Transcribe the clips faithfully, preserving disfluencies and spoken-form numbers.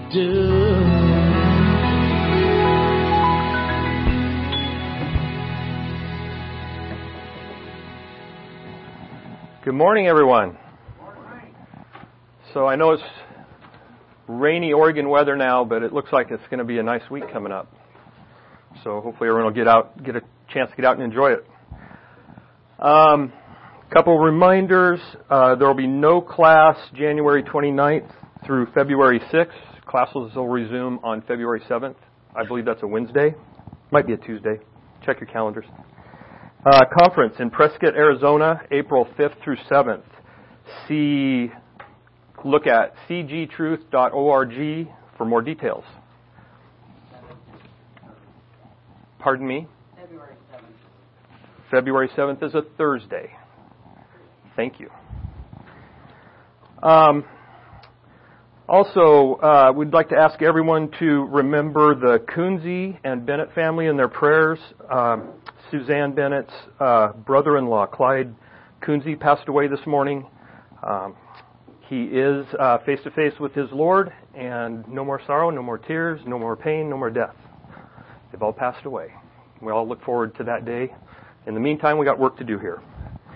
do. Good morning, everyone. So I know it's rainy Oregon weather now, but it looks like it's going to be a nice week coming up. So hopefully everyone will get out, get a chance to get out and enjoy it. Um, couple reminders: uh, there will be no class January twenty-ninth through February sixth. Classes will resume on February seventh. I believe that's a Wednesday. Might be a Tuesday. Check your calendars. Uh, conference in Prescott, Arizona, April fifth through seventh. See, look at c g truth dot org for more details. Pardon me? February seventh. February seventh is a Thursday. Thank you. Um, also, uh, we'd like to ask everyone to remember the Kunze and Bennett family in their prayers. Um, Suzanne Bennett's uh, brother-in-law, Clyde Kunze, passed away this morning. Um, he is uh, face-to-face with his Lord, and no more sorrow, no more tears, no more pain, no more death. They've all passed away. We all look forward to that day. In the meantime, we got work to do here.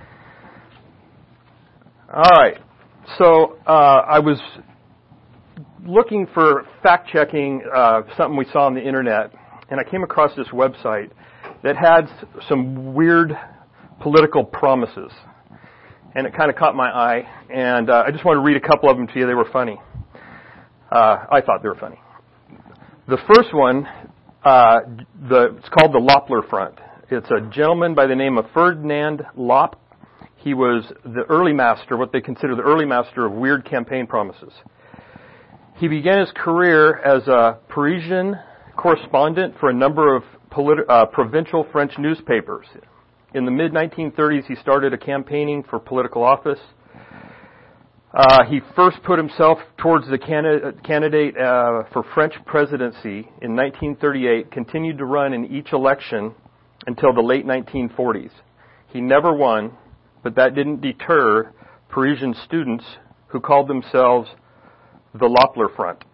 All right. So uh, I was looking for fact-checking uh, something we saw on the internet, and I came across this website that had some weird political promises. And it kind of caught my eye, and uh, I just want to read a couple of them to you. They were funny. Uh, I thought they were funny. The first one, uh, the, it's called the Loppler Front. It's a gentleman by the name of Ferdinand Lopp. He was the early master, what they consider the early master of weird campaign promises. He began his career as a Parisian correspondent for a number of politi- uh, provincial French newspapers. In the mid nineteen thirties, he started a campaigning for political office. Uh, he first put himself towards the candidate, candidate uh, for French presidency in nineteen thirty-eight, continued to run in each election until the late nineteen forties. He never won, but that didn't deter Parisian students who called themselves the Loppler Front.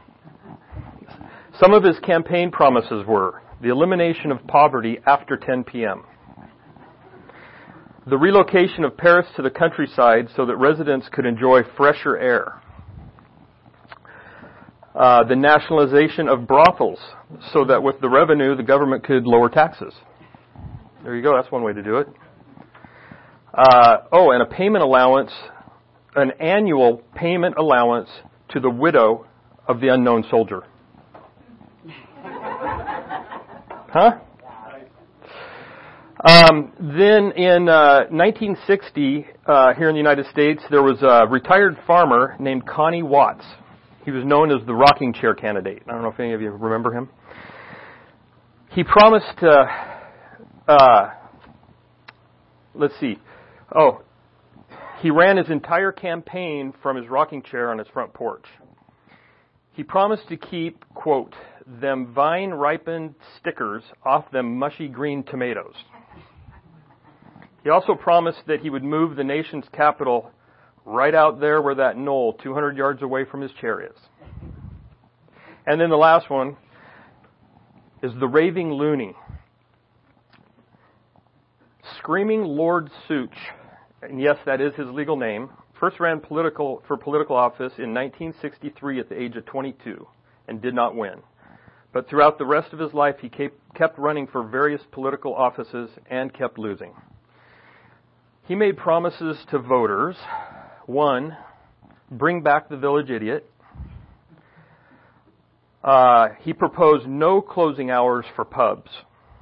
Some of his campaign promises were the elimination of poverty after ten p.m., the relocation of Paris to the countryside so that residents could enjoy fresher air, uh, the nationalization of brothels so that with the revenue the government could lower taxes. There you go, that's one way to do it. Uh, oh, and a payment allowance, an annual payment allowance to the widow of the unknown soldier. Huh? Um, then in uh, nineteen sixty, uh, here in the United States, there was a retired farmer named Connie Watts. He was known as the rocking chair candidate. I don't know if any of you remember him. He promised, uh, uh, let's see, oh, he ran his entire campaign from his rocking chair on his front porch. He promised to keep, quote, them vine-ripened stickers off them mushy green tomatoes. He also promised that he would move the nation's capital right out there where that knoll, two hundred yards away from his chair, is. And then the last one is the raving loony. Screaming Lord Such, and yes, that is his legal name, first ran political for political office in nineteen sixty-three at the age of twenty-two and did not win. But throughout the rest of his life, he kept running for various political offices and kept losing. He made promises to voters. One, bring back the village idiot. Uh, he proposed no closing hours for pubs.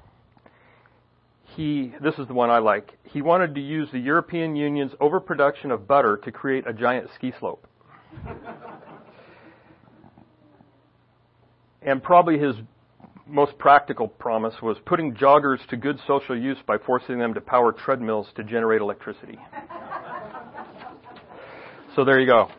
He, this is the one I like. He wanted to use the European Union's overproduction of butter to create a giant ski slope. And probably his most practical promise was putting joggers to good social use by forcing them to power treadmills to generate electricity. So there you go.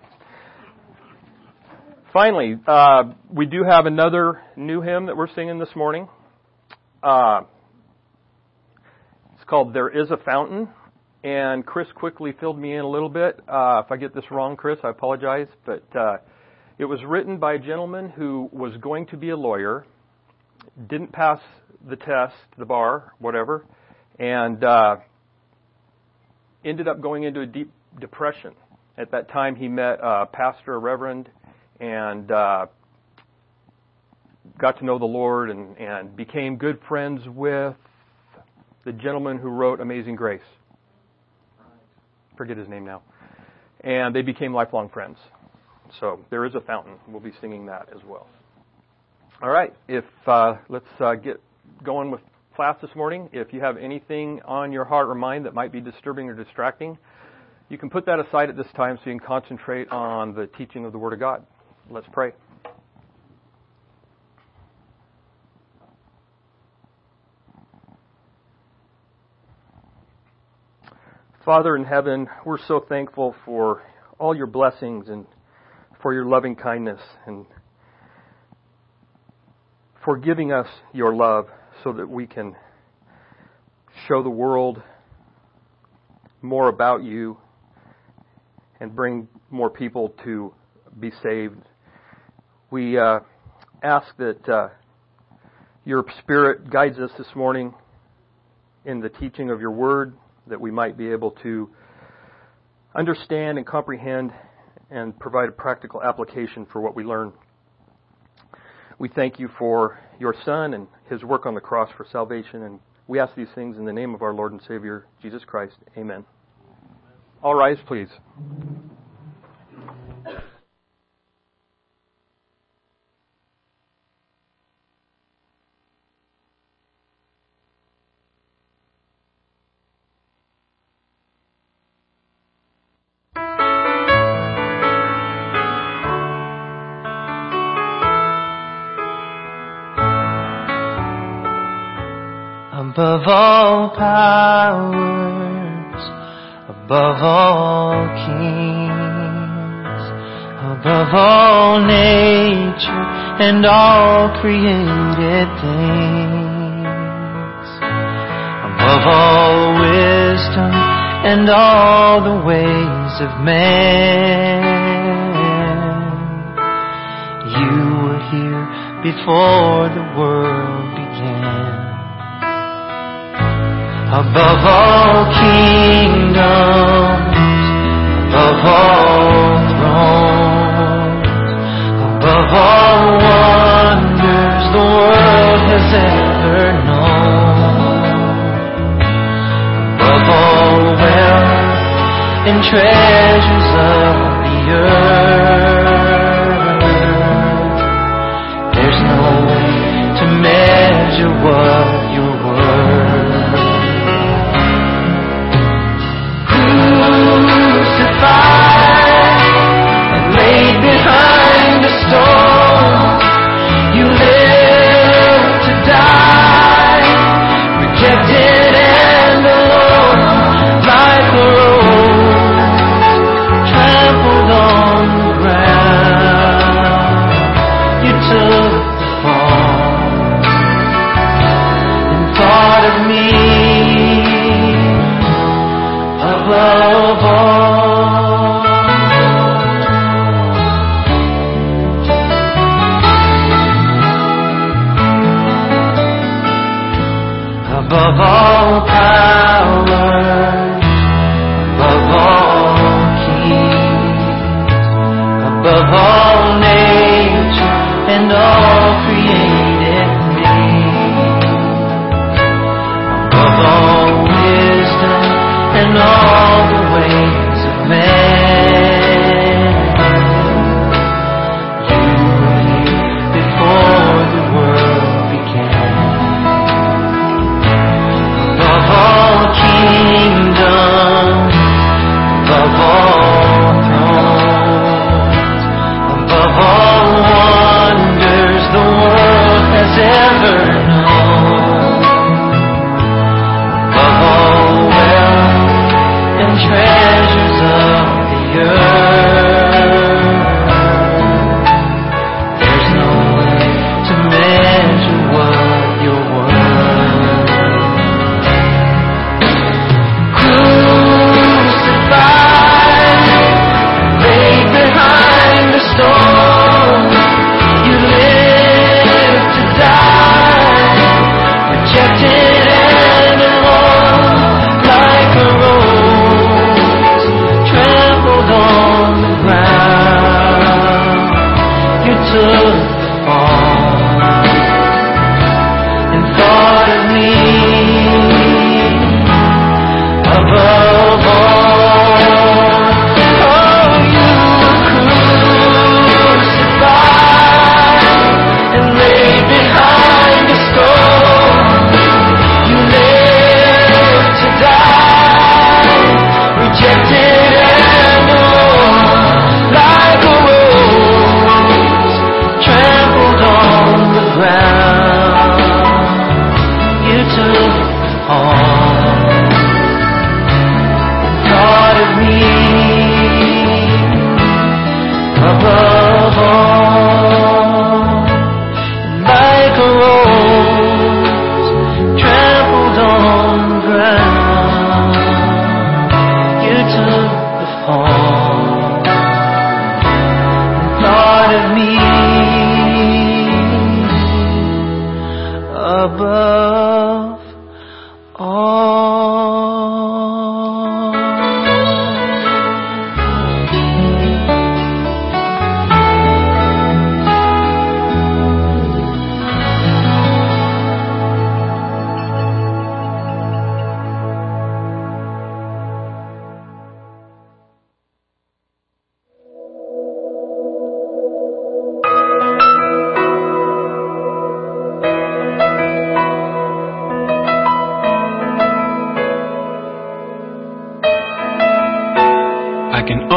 Finally, uh, we do have another new hymn that we're singing this morning. Uh, it's called There Is a Fountain, and Chris quickly filled me in a little bit. Uh, if I get this wrong, Chris, I apologize, but uh, It was written by a gentleman who was going to be a lawyer, didn't pass the test, the bar, whatever, and uh, ended up going into a deep depression. At that time, he met a pastor, a reverend, and uh, got to know the Lord and, and became good friends with the gentleman who wrote Amazing Grace. Forget his name now. And they became lifelong friends. So there is a fountain. We'll be singing that as well. All right. If uh, let's uh, get going with class this morning. If you have anything on your heart or mind that might be disturbing or distracting, you can put that aside at this time so you can concentrate on the teaching of the Word of God. Let's pray. Father in heaven, we're so thankful for all your blessings and for your loving kindness and for giving us your love so that we can show the world more about you and bring more people to be saved. We uh, ask that uh, your Spirit guides us this morning in the teaching of your word, that we might be able to understand and comprehend and provide a practical application for what we learn. We thank you for your Son and his work on the cross for salvation, and we ask these things in the name of our Lord and Savior, Jesus Christ. Amen. All rise, please. Above all powers, above all kings, above all nature and all created things, above all wisdom and all the ways of man, you were here before the world began. Above all kingdoms, above all thrones, above all wonders the world has ever known, above all wealth and treasures of the earth, there's no way to measure what you're worth. And laid behind a stone, you lived to die, rejected and alone, like a rose trampled on the ground. You took the fall and thought of me above all. Above all powers, above all kings, above all nature and all created things, above all wisdom and all the ways of man, you were here before the world began.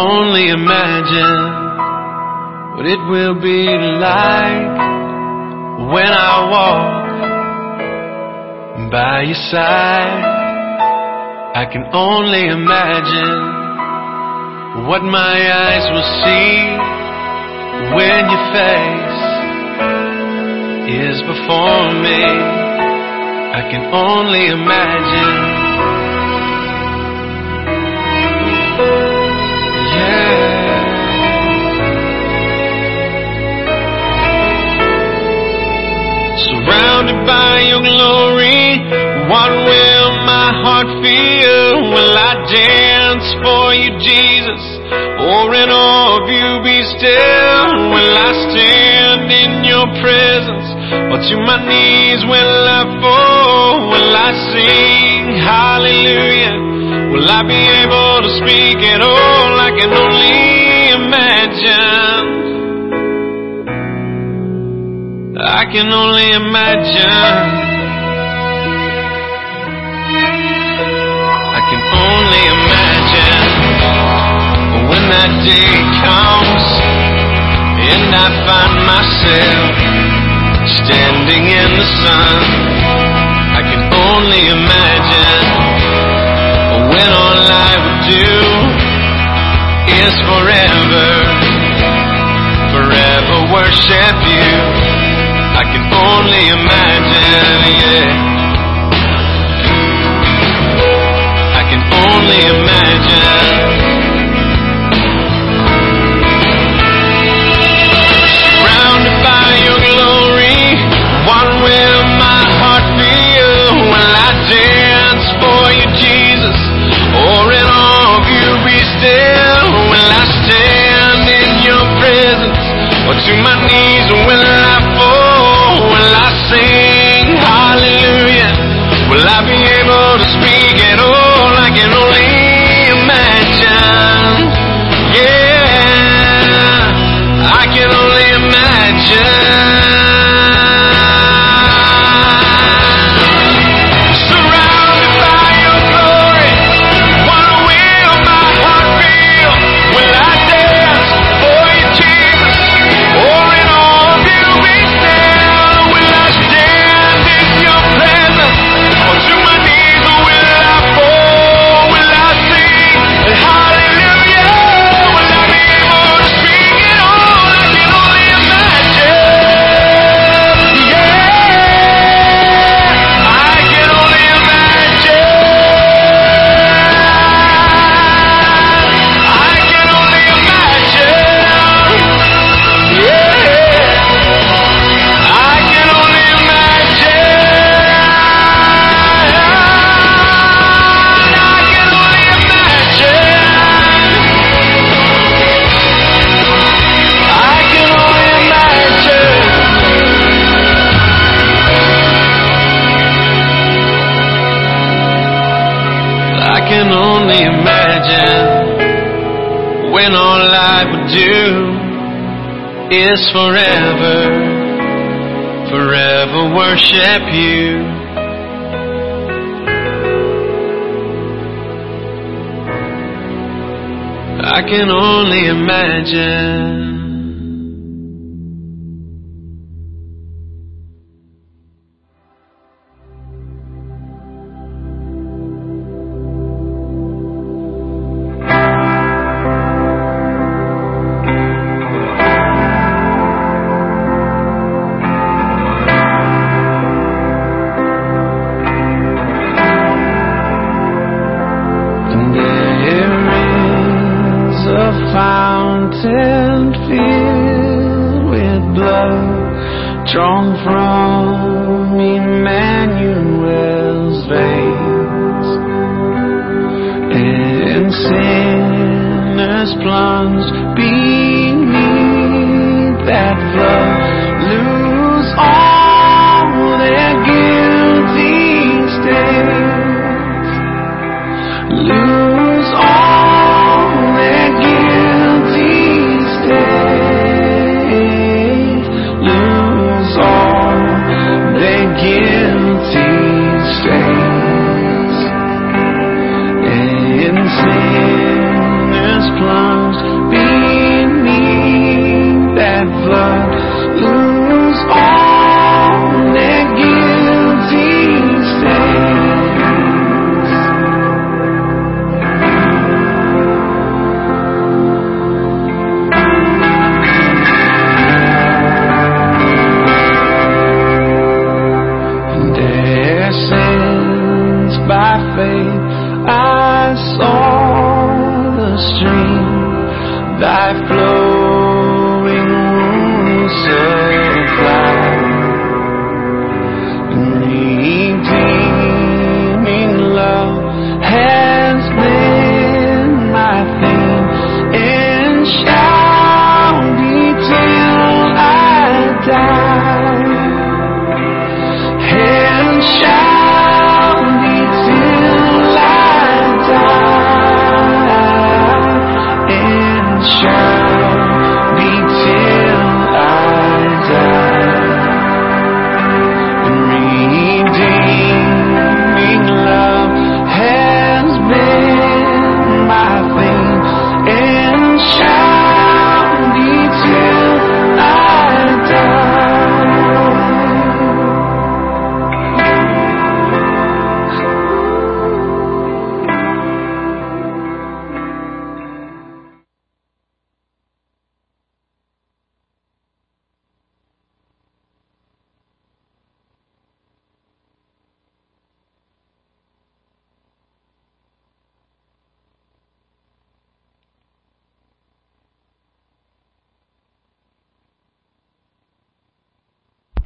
only imagine what it will be like when I walk by your side. I can only imagine what my eyes will see when your face is before me. I can only imagine. Surrounded by your glory, what will my heart feel? Will I dance for you, Jesus, or in awe of you be still? Will I stand in your presence, or to my knees will I fall? Will I sing hallelujah? Will I be able to speak at all? I can only imagine. I can only imagine. I can only imagine when that day comes and I find myself standing in the sun. I can only imagine when all I would do is forever, forever worship you. I can only imagine, yeah. I can only imagine. Surrounded by your glory, what will my heart feel? Will I dance for you, Jesus, or in awe of you be still? Will I stand in your presence, or to my knees will I fall? Will I sing hallelujah? Will I be able to speak at all? I can only imagine. Yeah, I can only imagine. Surrounded by your glory, what will my heart feel? Will I dance for you, Jesus, or in awe of you be still? When all I would do is forever, forever worship you. I can only imagine. Plunged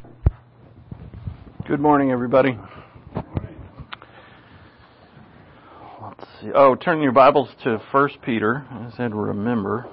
Good morning, everybody. Let's see. Oh, turn your Bibles to First Peter. I said remember.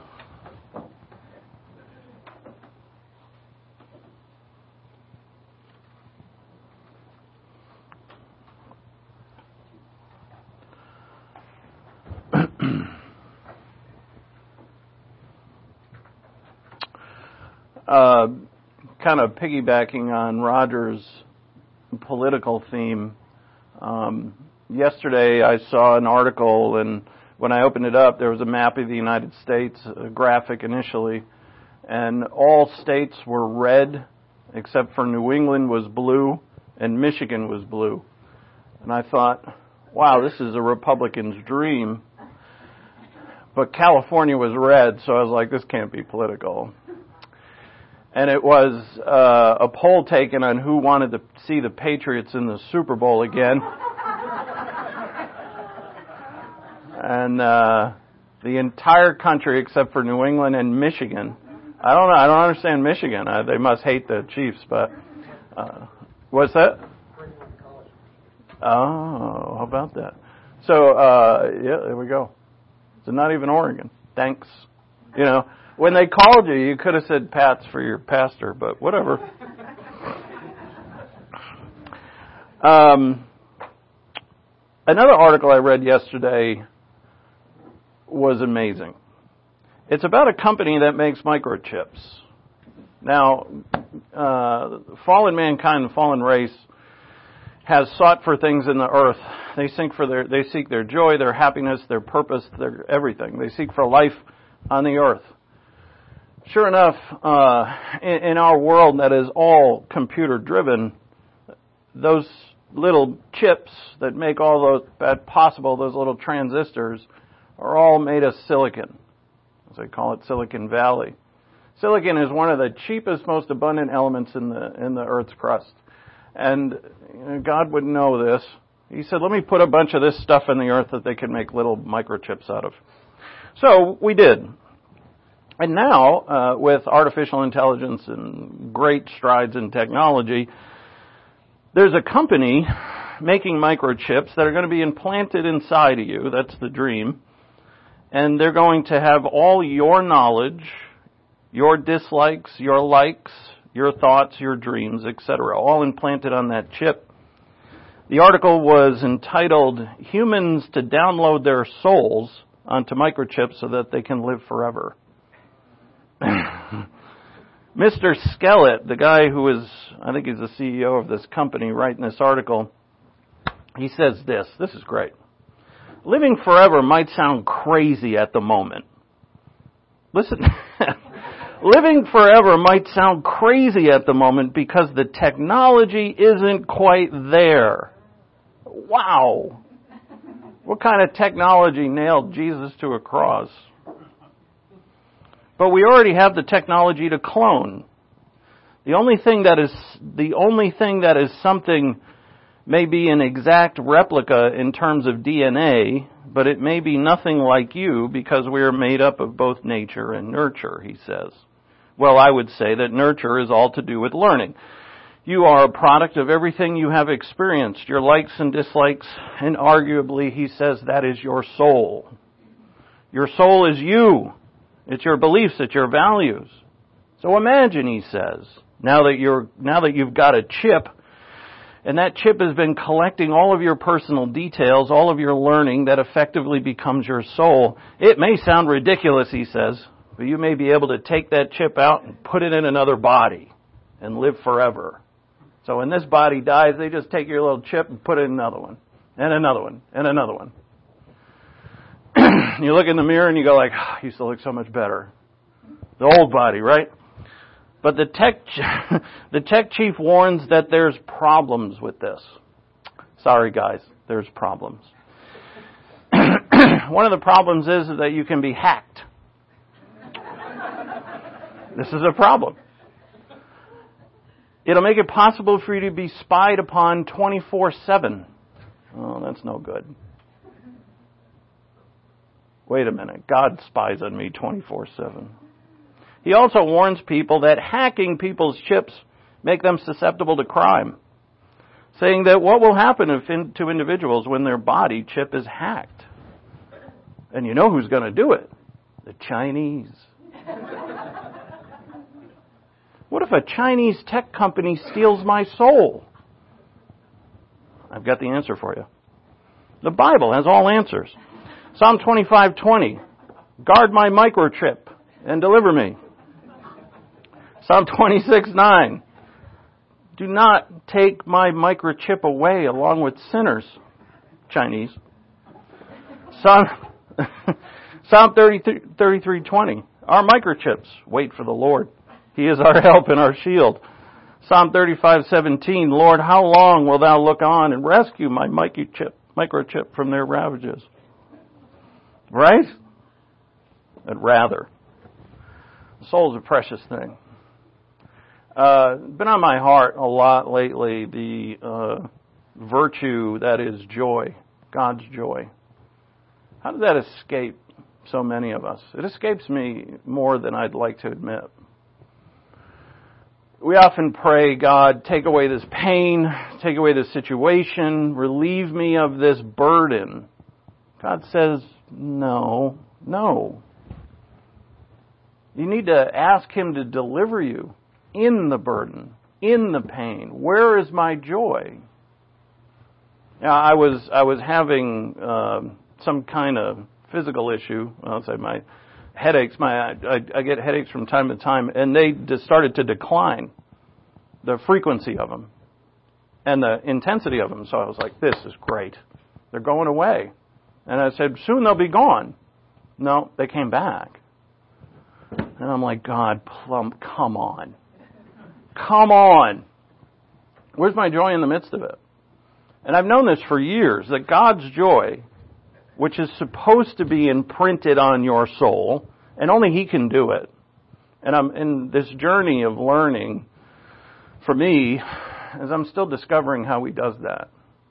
uh, kind of piggybacking on Roger's political theme. Um, yesterday I saw an article, and when I opened it up, there was a map of the United States, a graphic initially, and all states were red except for New England was blue and Michigan was blue. And I thought, wow, this is a Republican's dream. But California was red, so I was like, this can't be political. And it was uh, a poll taken on who wanted to see the Patriots in the Super Bowl again. And uh, the entire country, except for New England and Michigan. I don't know. I don't understand Michigan. Uh, they must hate the Chiefs, but uh, what's that? Oh, how about that? So uh, yeah, there we go. So not even Oregon. Thanks. You know. When they called you, you could have said Pats for your pastor, but whatever. Um, another article I read yesterday was amazing. It's about a company that makes microchips. Now, uh, fallen mankind, the fallen race, has sought for things in the earth. They seek for their, they seek their joy, their happiness, their purpose, their everything. They seek for life on the earth. Sure enough, uh, in, in our world that is all computer-driven, those little chips that make all those that possible, those little transistors, are all made of silicon. As they call it, Silicon Valley. Silicon is one of the cheapest, most abundant elements in the in the Earth's crust. And you know, God would know this. He said, let me put a bunch of this stuff in the earth that they can make little microchips out of. So we did. And now, uh, with artificial intelligence and great strides in technology, there's a company making microchips that are going to be implanted inside of you. That's the dream. And they're going to have all your knowledge, your dislikes, your likes, your thoughts, your dreams, et cetera, all implanted on that chip. The article was entitled, Humans to Download Their Souls onto Microchips so that they can live forever. Mister Skellett, the guy who is, I think he's the C E O of this company, writing this article, he says this. This is great. Living forever might sound crazy at the moment. Listen. Living forever might sound crazy at the moment because the technology isn't quite there. Wow. What kind of technology nailed Jesus to a cross? But we already have the technology to clone. The only thing that is the only thing that is something may be an exact replica in terms of D N A, but it may be nothing like you because we are made up of both nature and nurture, he says. Well, I would say that nurture is all to do with learning. You are a product of everything you have experienced, your likes and dislikes, and arguably, he says, that is your soul. Your soul is you. It's your beliefs, it's your values. So imagine, he says, now that you're, now that you've got a chip, and that chip has been collecting all of your personal details, all of your learning that effectively becomes your soul. It may sound ridiculous, he says, but you may be able to take that chip out and put it in another body and live forever. So when this body dies, they just take your little chip and put it in another one, and another one, and another one. You look in the mirror and you go like, oh, I used to look so much better. The old body, right? But the tech, the tech chief warns that there's problems with this. Sorry, guys, there's problems. One of the problems is that you can be hacked. This is a problem. It'll make it possible for you to be spied upon twenty-four seven. Oh, that's no good. Wait a minute. God spies on me twenty-four seven. He also warns people that hacking people's chips make them susceptible to crime, saying that what will happen if in, to individuals when their body chip is hacked? And you know who's going to do it? The Chinese. What if a Chinese tech company steals my soul? I've got the answer for you. The Bible has all answers. Psalm twenty-five twenty, guard my microchip and deliver me. Psalm twenty-six nine, do not take my microchip away along with sinners, Chinese. Psalm, Psalm thirty-three twenty, our microchips wait for the Lord. He is our help and our shield. Psalm thirty-five seventeen, Lord, how long will thou look on and rescue my microchip, microchip from their ravages? Right? But rather, the soul is a precious thing. Uh, been on my heart a lot lately, the uh, virtue that is joy, God's joy. How does that escape so many of us? It escapes me more than I'd like to admit. We often pray, God, take away this pain, take away this situation, relieve me of this burden. God says, no, no. You need to ask Him to deliver you in the burden, in the pain. Where is my joy? Now, I was I was having uh, some kind of physical issue. I'll say my headaches. My I, I get headaches from time to time, and they just started to decline, the frequency of them and the intensity of them. So I was like, "This is great. They're going away." And I said, "Soon they'll be gone." No, they came back, and I'm like, "God, plum, come on, come on. Where's my joy in the midst of it?" And I've known this for years, that God's joy, which is supposed to be imprinted on your soul, and only He can do it. And I'm in this journey of learning, for me, as I'm still discovering how He does that.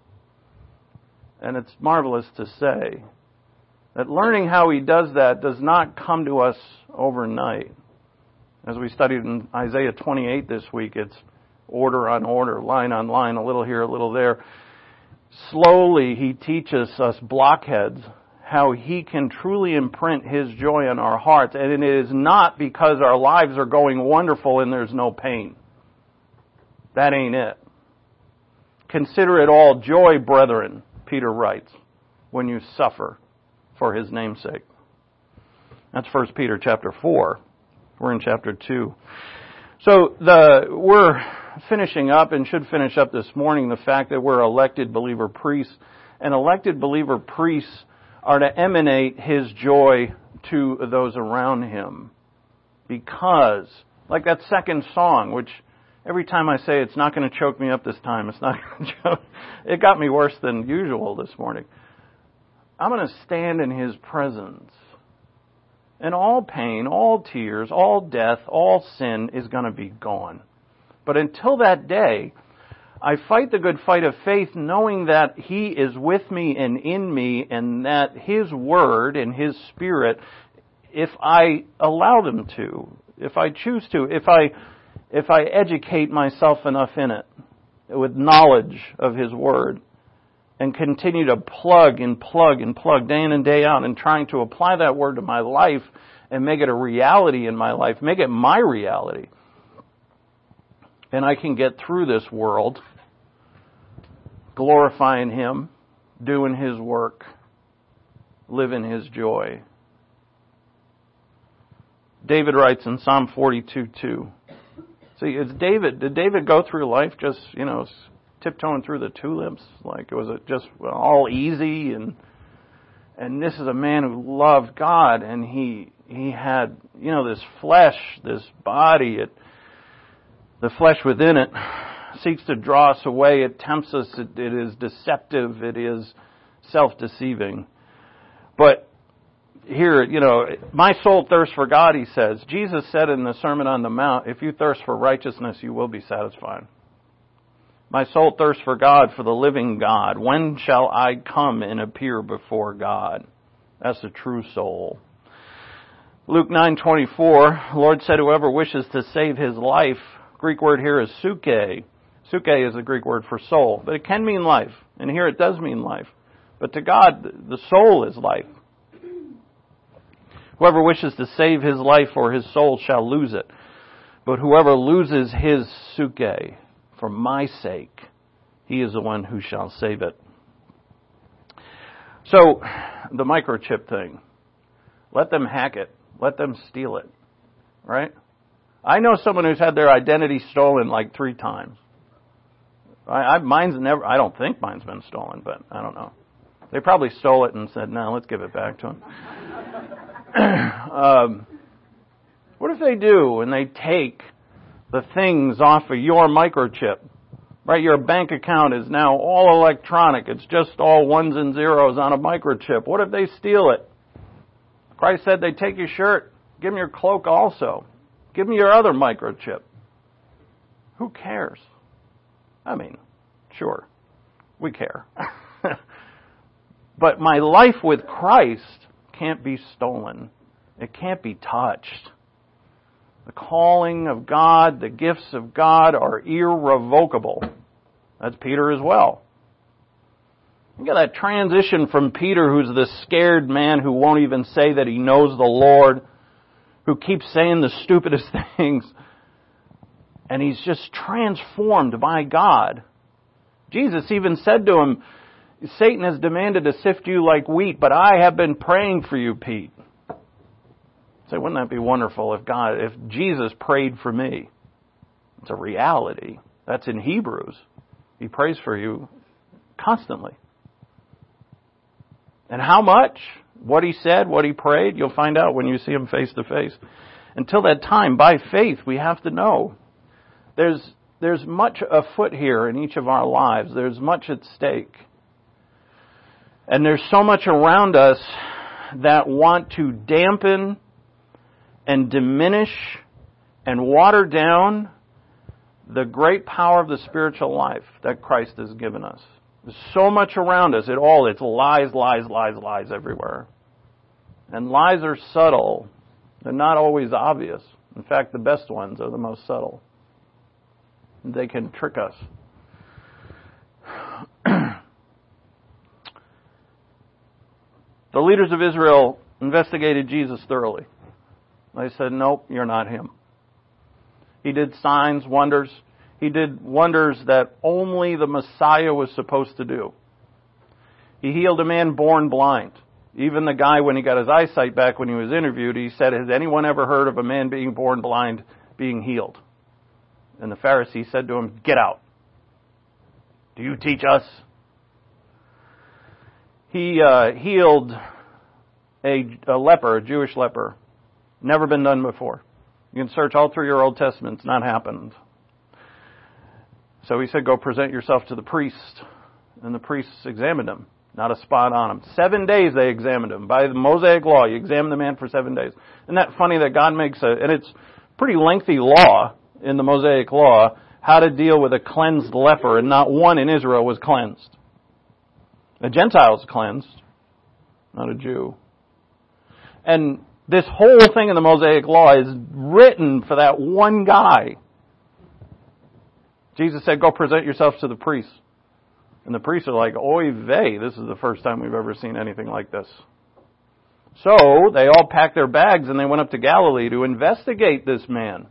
And it's marvelous to say that learning how He does that does not come to us overnight. As we studied in Isaiah twenty-eight this week, it's order on order, line on line, a little here, a little there. Slowly, He teaches us blockheads how He can truly imprint His joy on our hearts. And it is not because our lives are going wonderful and there's no pain. That ain't it. Consider it all joy, brethren, Peter writes, when you suffer for His name's sake. That's First Peter chapter four. We're in chapter two. So the we're finishing up, and should finish up this morning, the fact that we're elected believer priests. And elected believer priests are to emanate His joy to those around Him. Because, like that second song, which every time I say it's not going to choke me up this time, it's not going to choke, it got me worse than usual this morning. I'm going to stand in His presence. And all pain, all tears, all death, all sin is going to be gone. But until that day, I fight the good fight of faith, knowing that He is with me and in me, and that His Word and His Spirit, if I allow them to, if I choose to, if I if I educate myself enough in it, with knowledge of His Word, and continue to plug and plug and plug day in and day out, and trying to apply that Word to my life and make it a reality in my life, make it my reality, and I can get through this world glorifying Him, doing His work, living His joy. David writes in Psalm forty-two two. See, it's David. Did David go through life just, you know, tiptoeing through the tulips? Like, was it just all easy? And and this is a man who loved God, and he he had, you know, this flesh, this body. It, the flesh within it seeks to draw us away. It tempts us. It, it is deceptive. It is self-deceiving. But here, you know, my soul thirsts for God, he says. Jesus said in the Sermon on the Mount, if you thirst for righteousness, you will be satisfied. My soul thirsts for God, for the living God. When shall I come and appear before God? That's the true soul. Luke nine twenty-four, the Lord said, whoever wishes to save his life, Greek word here is suke. Suke is the Greek word for soul, but it can mean life. And here it does mean life. But to God, the soul is life. Whoever wishes to save his life or his soul shall lose it. But whoever loses his suke for my sake, he is the one who shall save it. So, the microchip thing. Let them hack it. Let them steal it. Right? I know someone who's had their identity stolen like three times. I, I, mine's never, I don't think mine's been stolen, but I don't know. They probably stole it and said, no, let's give it back to them. um, what if they do and they take the things off of your microchip? Right, your bank account is now all electronic. It's just all ones and zeros on a microchip. What if they steal it? Christ said they take your shirt. Give them your cloak also. Give them your other microchip. Who cares? I mean, sure, we care. But my life with Christ can't be stolen. It can't be touched. The calling of God, the gifts of God are irrevocable. That's Peter as well. Look at that transition from Peter, who's the scared man who won't even say that he knows the Lord, who keeps saying the stupidest things, and he's just transformed by God. Jesus even said to him, Satan has demanded to sift you like wheat, but I have been praying for you, Pete. Say, wouldn't that be wonderful if God, if Jesus prayed for me? It's a reality. That's in Hebrews. He prays for you constantly. And how much? What he said, what he prayed, you'll find out when you see him face to face. Until that time, by faith, we have to know. There's, there's much afoot here in each of our lives. There's much at stake. And there's so much around us that want to dampen and diminish and water down the great power of the spiritual life that Christ has given us. There's so much around us. It all, it's lies, lies, lies, lies everywhere. And lies are subtle. They're not always obvious. In fact, the best ones are the most subtle. They can trick us. The leaders of Israel investigated Jesus thoroughly. They said, nope, you're not him. He did signs, wonders. He did wonders that only the Messiah was supposed to do. He healed a man born blind. Even the guy, when he got his eyesight back when he was interviewed, he said, has anyone ever heard of a man being born blind being healed? And the Pharisee said to him, get out. Do you teach us? He uh, healed a, a leper, a Jewish leper. Never been done before. You can search all through your Old Testament. It's not happened. So he said, go present yourself to the priest. And the priests examined him. Not a spot on him. Seven days they examined him. By the Mosaic law, you examine the man for seven days. Isn't that funny that God makes a, and it's pretty lengthy law in the Mosaic law, how to deal with a cleansed leper, and not one in Israel was cleansed. A Gentile's cleansed, not a Jew. And this whole thing in the Mosaic law is written for that one guy. Jesus said, go present yourself to the priests. And the priests are like, oy vey, this is the first time we've ever seen anything like this. So they all packed their bags and they went up to Galilee to investigate this man.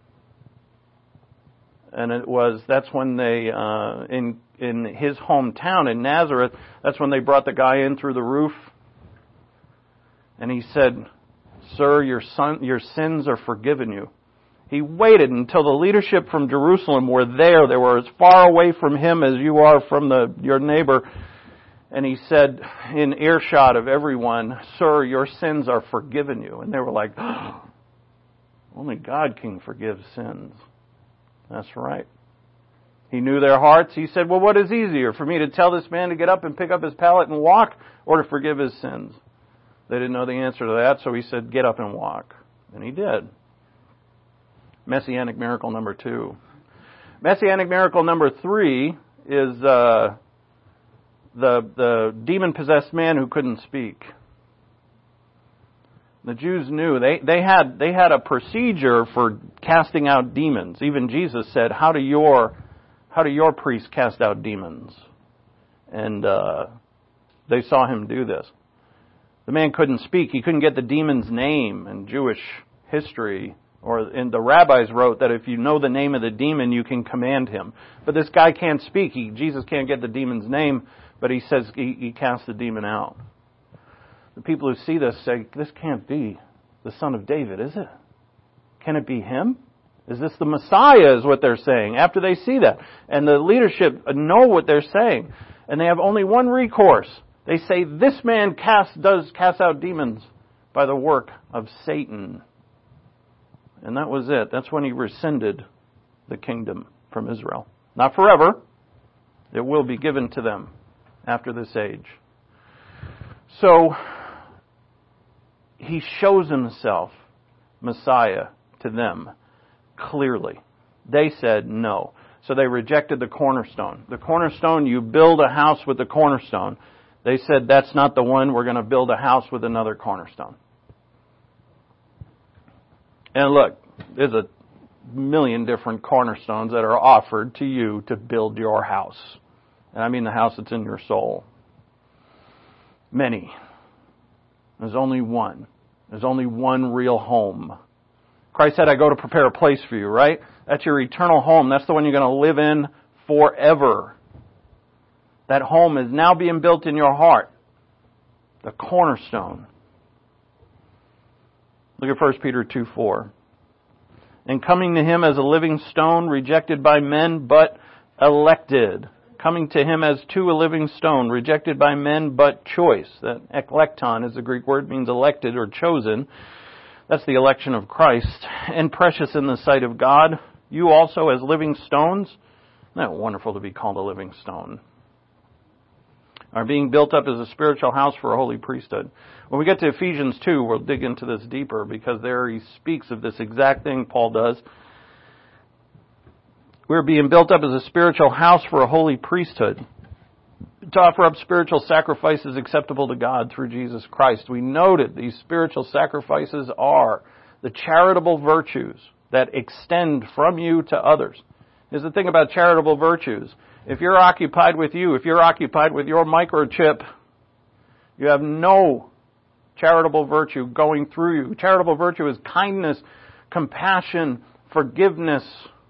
And it was, that's when they, uh, in in his hometown in Nazareth, that's when they brought the guy in through the roof. And he said, sir, your son, your sins are forgiven you. He waited until the leadership from Jerusalem were there. They were as far away from him as you are from the your neighbor. And he said, in earshot of everyone, sir, your sins are forgiven you. And they were like, oh, only God can forgive sins. That's right. He knew their hearts. He said, well, what is easier, for me to tell this man to get up and pick up his pallet and walk, or to forgive his sins? They didn't know the answer to that, so he said, get up and walk. And he did. Messianic miracle number two. Messianic miracle number three is uh, the the demon-possessed man who couldn't speak. The Jews knew. They, they had, they had a procedure for casting out demons. Even Jesus said, how do your, how do your priests cast out demons? And, uh, they saw him do this. The man couldn't speak. He couldn't get the demon's name in Jewish history. Or and the rabbis wrote that if you know the name of the demon, you can command him. But this guy can't speak. He, Jesus can't get the demon's name, but he says he, he casts the demon out. The people who see this say, this can't be the Son of David, is it? Can it be him? Is this the Messiah, is what they're saying, after they see that. And the leadership know what they're saying. And they have only one recourse. They say, this man cast, does cast out demons by the work of Satan. And that was it. That's when he rescinded the kingdom from Israel. Not forever. It will be given to them after this age. So, he shows himself Messiah to them clearly. They said no. So they rejected the cornerstone. The cornerstone, you build a house with the cornerstone. They said, that's not the one. We're going to build a house with another cornerstone. And look, there's a million different cornerstones that are offered to you to build your house. And I mean the house that's in your soul. Many. There's only one. There's only one real home. Christ said, I go to prepare a place for you, right? That's your eternal home. That's the one you're going to live in forever. That home is now being built in your heart. The cornerstone. Look at First Peter two four. And coming to him as a living stone, rejected by men, but elected. Coming to him as to a living stone, rejected by men, but choice. That eklekton is the Greek word, means elected or chosen. That's the election of Christ. And precious in the sight of God. You also as living stones. Isn't that wonderful to be called a living stone? Are being built up as a spiritual house for a holy priesthood. When we get to Ephesians two, we'll dig into this deeper, because there he speaks of this exact thing, Paul does. We're being built up as a spiritual house for a holy priesthood, to offer up spiritual sacrifices acceptable to God through Jesus Christ. We noted these spiritual sacrifices are the charitable virtues that extend from you to others. Here's the thing about charitable virtues. If you're occupied with you, if you're occupied with your microchip, you have no charitable virtue going through you. Charitable virtue is kindness, compassion, forgiveness,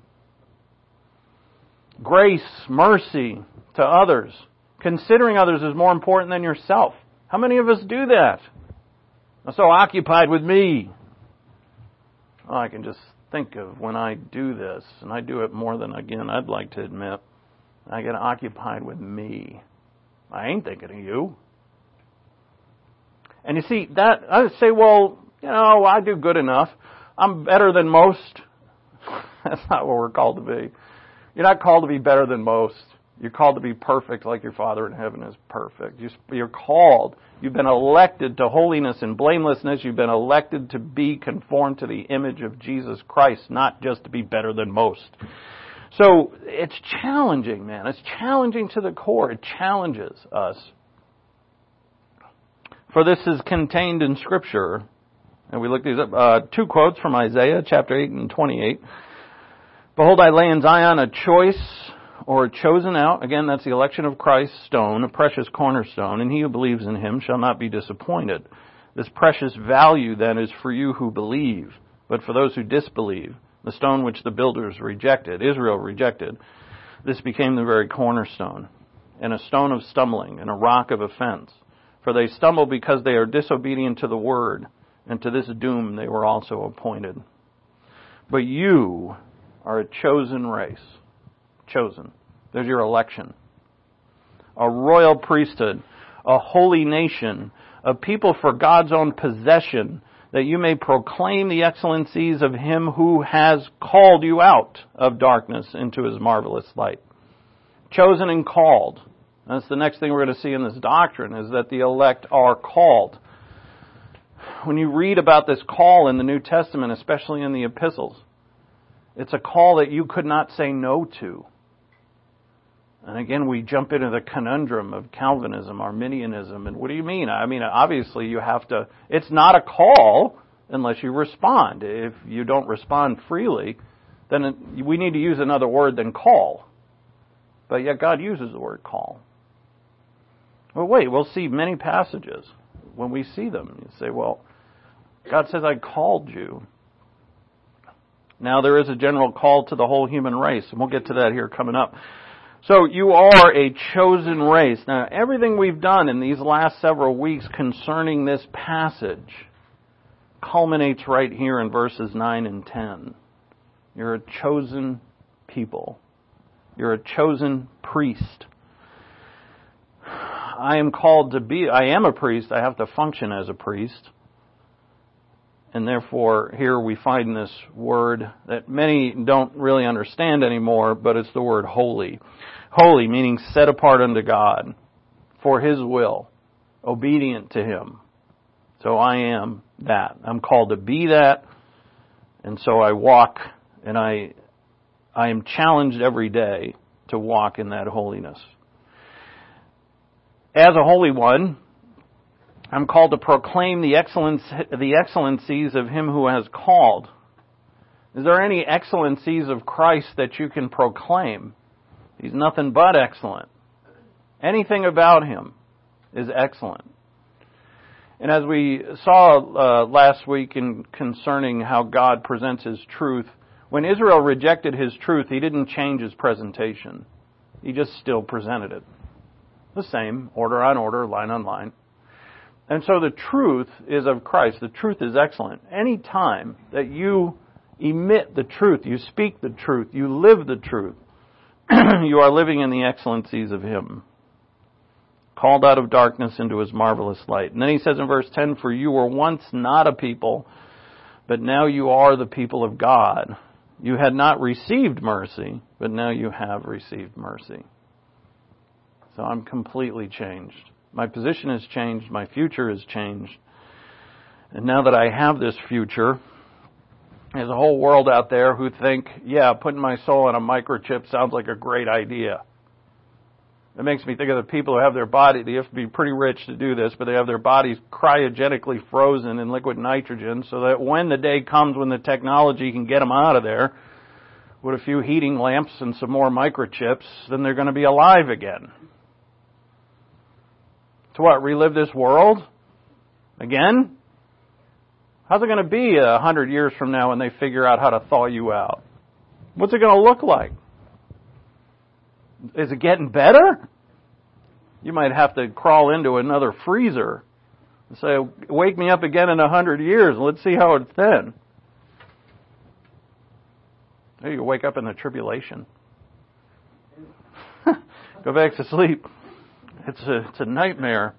grace, mercy to others. Considering others is more important than yourself. How many of us do that? I'm so occupied with me. Oh, I can just think of when I do this, and I do it more than, again, I'd like to admit. I get occupied with me. I ain't thinking of you. And you see, that I would say, well, you know, I do good enough. I'm better than most. That's not what we're called to be. You're not called to be better than most. You're called to be perfect like your Father in heaven is perfect. You're called. You've been elected to holiness and blamelessness. You've been elected to be conformed to the image of Jesus Christ, not just to be better than most. So it's challenging, man. It's challenging to the core. It challenges us. For this is contained in Scripture. And we look these up. Uh, two quotes from Isaiah chapter eight and twenty-eight. Behold, I lay in Zion a choice or a chosen out. Again, that's the election of Christ, stone, a precious cornerstone. And he who believes in him shall not be disappointed. This precious value then is for you who believe. But for those who disbelieve, the stone which the builders rejected, Israel rejected, this became the very cornerstone, and a stone of stumbling, and a rock of offense. For they stumble because they are disobedient to the word, and to this doom they were also appointed. But you are a chosen race. Chosen. There's your election. A royal priesthood, a holy nation, a people for God's own possession, that you may proclaim the excellencies of him who has called you out of darkness into his marvelous light. Chosen and called. That's the next thing we're going to see in this doctrine, is that the elect are called. When you read about this call in the New Testament, especially in the epistles, it's a call that you could not say no to. And again, we jump into the conundrum of Calvinism, Arminianism, and what do you mean? I mean, obviously you have to, it's not a call unless you respond. If you don't respond freely, then it, we need to use another word than call. But yet God uses the word call. Well, wait, we'll see many passages. When we see them, you say, well, God says, I called you. Now, there is a general call to the whole human race, and we'll get to that here coming up. So, you are a chosen race. Now, everything we've done in these last several weeks concerning this passage culminates right here in verses nine and ten. You're a chosen people. You're a chosen priest. I am called to be, I am a priest, I have to function as a priest. And therefore, here we find this word that many don't really understand anymore, but it's the word holy. Holy, meaning set apart unto God, for His will, obedient to Him. So I am that. I'm called to be that, and so I walk, and I, I am challenged every day to walk in that holiness. As a holy one, I'm called to proclaim the excellence, the excellencies of Him who has called. Is there any excellencies of Christ that you can proclaim? He's nothing but excellent. Anything about Him is excellent. And as we saw uh, last week in concerning how God presents His truth, when Israel rejected His truth, He didn't change His presentation. He just still presented it. The same, order on order, line on line. And so the truth is of Christ. The truth is excellent. Any time that you emit the truth, you speak the truth, you live the truth, you are living in the excellencies of Him. Called out of darkness into His marvelous light. And then He says in verse ten, for you were once not a people, but now you are the people of God. You had not received mercy, but now you have received mercy. So I'm completely changed. My position has changed. My future has changed. And now that I have this future, there's a whole world out there who think, yeah, putting my soul on a microchip sounds like a great idea. It makes me think of the people who have their body, they have to be pretty rich to do this, but they have their bodies cryogenically frozen in liquid nitrogen so that when the day comes when the technology can get them out of there with a few heating lamps and some more microchips, then they're going to be alive again. To what? Relive this world? Again? How's it going to be a hundred years from now when they figure out how to thaw you out? What's it going to look like? Is it getting better? You might have to crawl into another freezer and say, wake me up again in a hundred years and let's see how it's then. Maybe you wake up in the tribulation. Go back to sleep. It's a, it's a nightmare.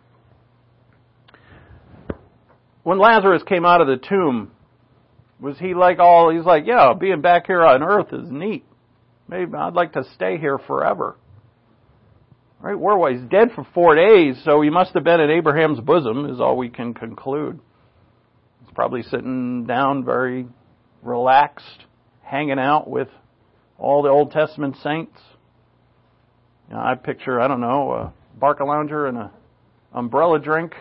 When Lazarus came out of the tomb, was he like all, he's like, yeah, being back here on earth is neat. Maybe I'd like to stay here forever. Right? Where was he's dead for four days, so he must have been in Abraham's bosom, is all we can conclude. He's probably sitting down very relaxed, hanging out with all the Old Testament saints. You know, I picture, I don't know, a Barca lounger and a umbrella drink.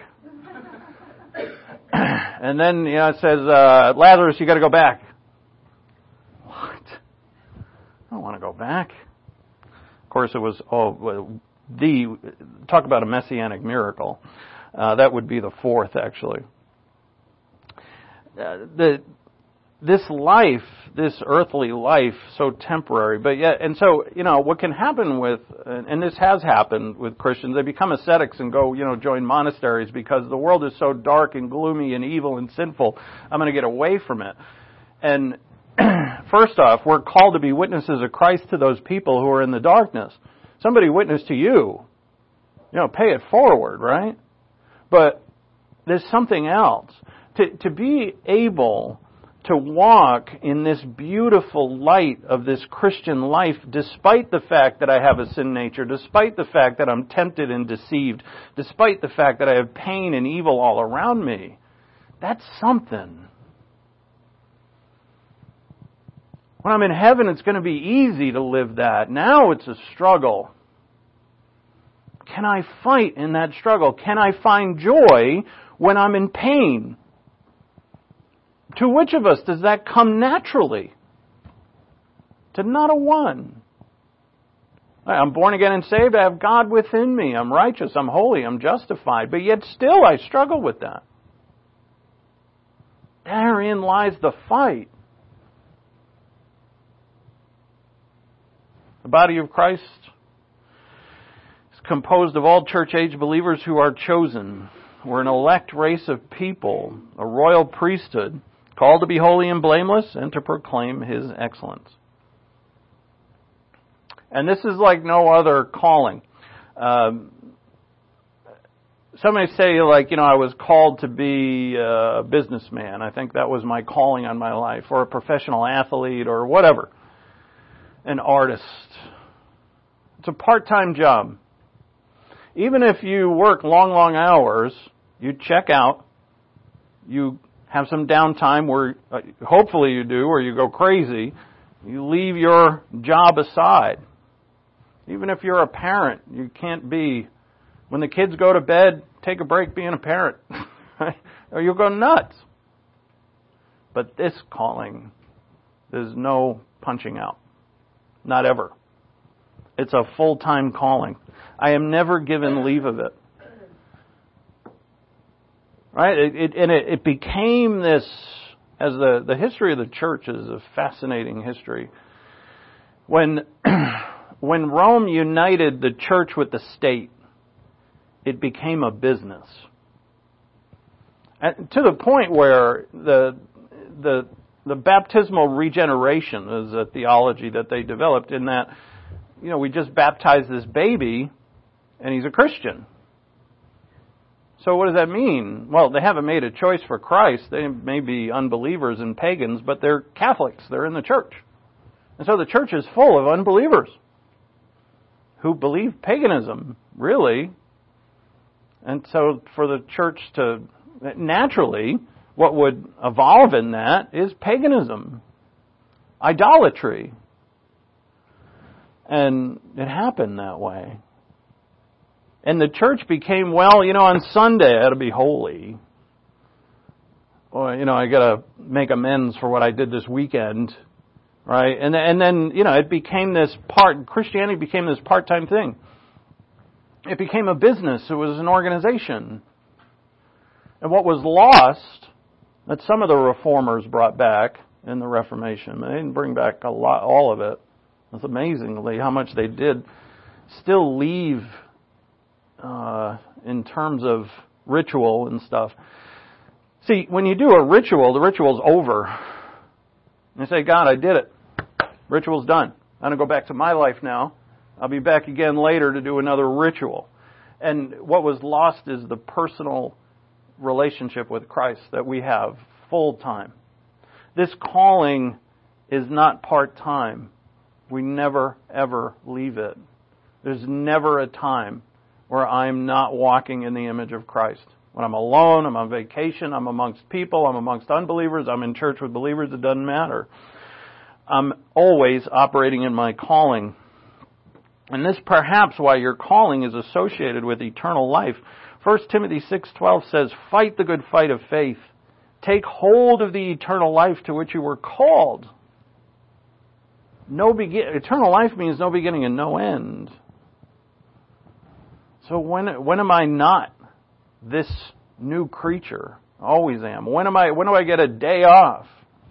And then, you know, it says, uh, Lazarus, you got to go back. What? I don't want to go back. Of course, it was, oh, the, talk about a messianic miracle. Uh, that would be the fourth, actually. Uh, the, this life, this earthly life, so temporary, but yet, and so, you know, what can happen with, and this has happened with Christians, they become ascetics and go, you know, join monasteries because the world is so dark and gloomy and evil and sinful, I'm going to get away from it. And first off, we're called to be witnesses of Christ to those people who are in the darkness. Somebody witnessed to you, you know, pay it forward, right? But there's something else. To, to be able to walk in this beautiful light of this Christian life, despite the fact that I have a sin nature, despite the fact that I'm tempted and deceived, despite the fact that I have pain and evil all around me, that's something. When I'm in heaven, it's going to be easy to live that. Now it's a struggle. Can I fight in that struggle? Can I find joy when I'm in pain? To which of us does that come naturally? To not a one. I'm born again and saved. I have God within me. I'm righteous. I'm holy. I'm justified. But yet still I struggle with that. Therein lies the fight. The body of Christ is composed of all church-age believers who are chosen. We're an elect race of people, a royal priesthood, called to be holy and blameless and to proclaim His excellence. And this is like no other calling. Um, some may say, like, you know, I was called to be a businessman. I think that was my calling on my life, or a professional athlete, or whatever. An artist. It's a part-time job. Even if you work long, long hours, you check out, you have some downtime where, uh, hopefully you do, or you go crazy, you leave your job aside. Even if you're a parent, you can't be, when the kids go to bed, take a break being a parent, or you'll go nuts. But this calling, there's no punching out. Not ever. It's a full-time calling. I am never given leave of it. Right? It, it, and it, it became this, as the, the history of the church is a fascinating history. When, when Rome united the church with the state, it became a business. And to the point where the, the, the baptismal regeneration is a theology that they developed, in that, you know, we just baptized this baby and he's a Christian. So what does that mean? Well, they haven't made a choice for Christ. They may be unbelievers and pagans, but they're Catholics. They're in the church. And so the church is full of unbelievers who believe paganism, really. And so for the church to, naturally, what would evolve in that is paganism, idolatry. And it happened that way. And the church became, well, you know, on Sunday I ought to be holy. Or, you know, I got to make amends for what I did this weekend. Right? And, and then, you know, it became this part, Christianity became this part-time thing. It became a business. It was an organization. And what was lost, that some of the reformers brought back in the Reformation, they didn't bring back a lot, all of it. It's amazingly how much they did still leave uh, in terms of ritual and stuff. See, when you do a ritual, the ritual's over. You say, God, I did it. Ritual's done. I'm going to go back to my life now. I'll be back again later to do another ritual. And what was lost is the personal relationship with Christ that we have full time. This calling is not part-time. We never, ever leave it. There's never a time where I'm not walking in the image of Christ. When I'm alone, I'm on vacation, I'm amongst people, I'm amongst unbelievers, I'm in church with believers, it doesn't matter. I'm always operating in my calling. And this perhaps why your calling is associated with eternal life. First Timothy six twelve says, fight the good fight of faith. Take hold of the eternal life to which you were called. No begin- eternal life means no beginning and no end. So when when am I not this new creature? Always am. When am I? When do I get a day off?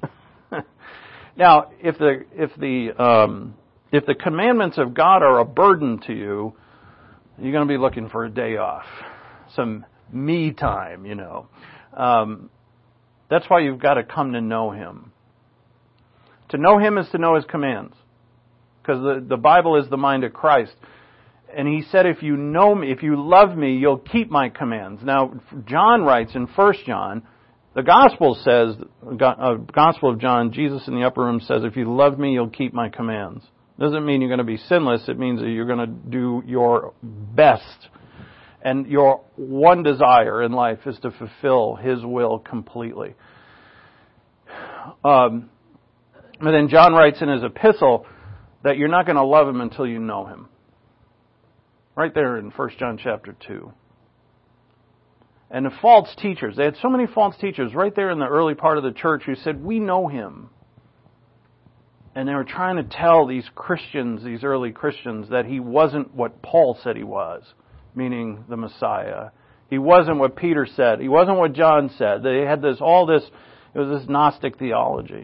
Now, if the if the um, if the commandments of God are a burden to you, you're going to be looking for a day off, some me time, you know. Um, that's why you've got to come to know Him. To know Him is to know His commands, because the the Bible is the mind of Christ. And He said, if you know me, if you love me, you'll keep my commands. Now, John writes in First John, the Gospel says, uh, Gospel of John, Jesus in the upper room says, if you love me, you'll keep my commands. Doesn't mean you're going to be sinless. It means that you're going to do your best. And your one desire in life is to fulfill His will completely. Um, But then John writes in his epistle that you're not going to love him until you know him. Right there in First John chapter two. And the false teachers, they had so many false teachers right there in the early part of the church who said, we know him. And they were trying to tell these Christians, these early Christians, that he wasn't what Paul said he was, meaning the Messiah. He wasn't what Peter said. He wasn't what John said. They had this, all this, it was this Gnostic theology.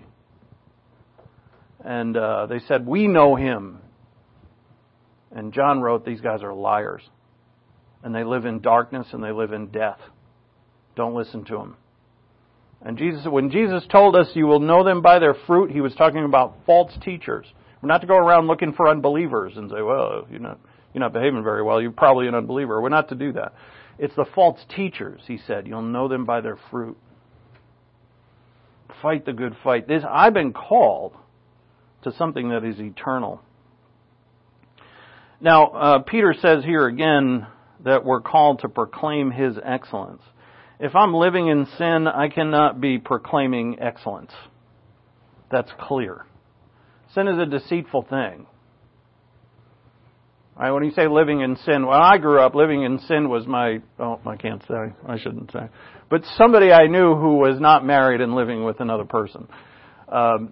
And uh, they said, we know him. And John wrote, these guys are liars. And they live in darkness and they live in death. Don't listen to them. And Jesus, when Jesus told us you will know them by their fruit, he was talking about false teachers. We're not to go around looking for unbelievers and say, well, you're not, you're not behaving very well. You're probably an unbeliever. We're not to do that. It's the false teachers, he said. You'll know them by their fruit. Fight the good fight. This, I've been called to something that is eternal. Now, uh, Peter says here again that we're called to proclaim his excellence. If I'm living in sin, I cannot be proclaiming excellence. That's clear. Sin is a deceitful thing. All right, when you say living in sin, when I grew up, living in sin was my, oh, I can't say, I shouldn't say, but somebody I knew who was not married and living with another person. Um,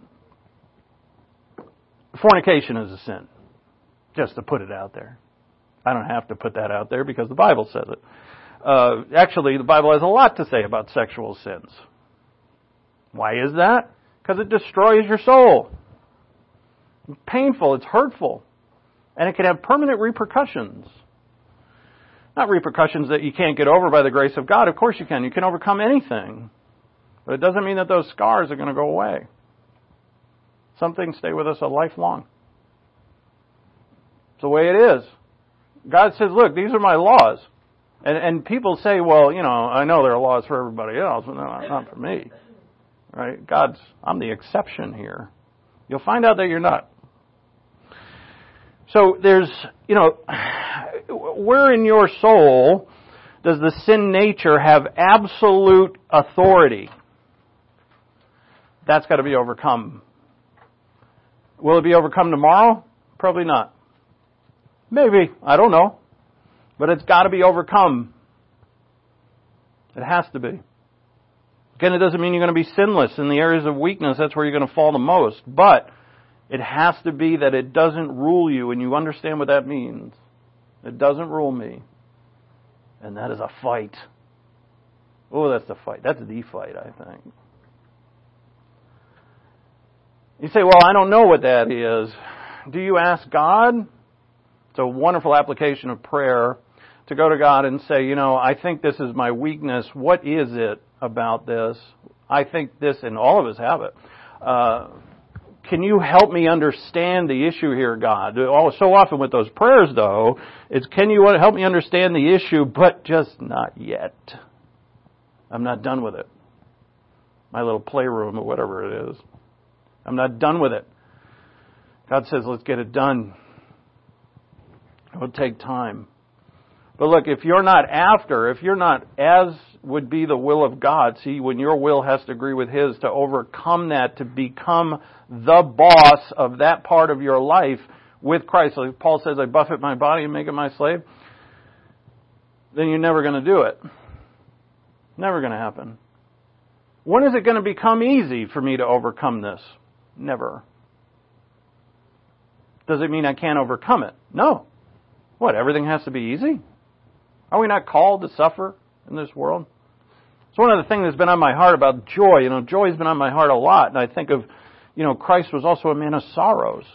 fornication is a sin, just to put it out there. I don't have to put that out there because the Bible says it. Uh, actually, the Bible has a lot to say about sexual sins. Why is that? Because it destroys your soul. It's painful, it's hurtful, and it can have permanent repercussions. Not repercussions that you can't get over by the grace of God. Of course you can. You can overcome anything. But it doesn't mean that those scars are going to go away. Some things stay with us a lifelong. It's the way it is. God says, look, these are my laws. And and people say, well, you know, I know there are laws for everybody else, but not, not for me. Right? God's, I'm the exception here. You'll find out that you're not. So there's, you know, where in your soul does the sin nature have absolute authority? That's got to be overcome. Will it be overcome tomorrow? Probably not. Maybe. I don't know. But it's got to be overcome. It has to be. Again, it doesn't mean you're going to be sinless. In the areas of weakness, that's where you're going to fall the most. But it has to be that it doesn't rule you, and you understand what that means. It doesn't rule me. And that is a fight. Oh, that's the fight. That's the fight, I think. You say, well, I don't know what that is. Do you ask God? It's a wonderful application of prayer to go to God and say, you know, I think this is my weakness. What is it about this? I think this, and all of us have it. Uh, can you help me understand the issue here, God? So often with those prayers, though, it's can you help me understand the issue, but just not yet. I'm not done with it. My little playroom or whatever it is. I'm not done with it. God says, let's get it done. It will take time. But look, if you're not after, if you're not as would be the will of God, see, when your will has to agree with His to overcome that, to become the boss of that part of your life with Christ. Like Paul says, I buffet my body and make it my slave. Then you're never going to do it. Never going to happen. When is it going to become easy for me to overcome this? Never. Does it mean I can't overcome it? No. What, everything has to be easy? Are we not called to suffer in this world? It's one of the things that's been on my heart about joy. You know, joy has been on my heart a lot. And I think of, you know, Christ was also a man of sorrows.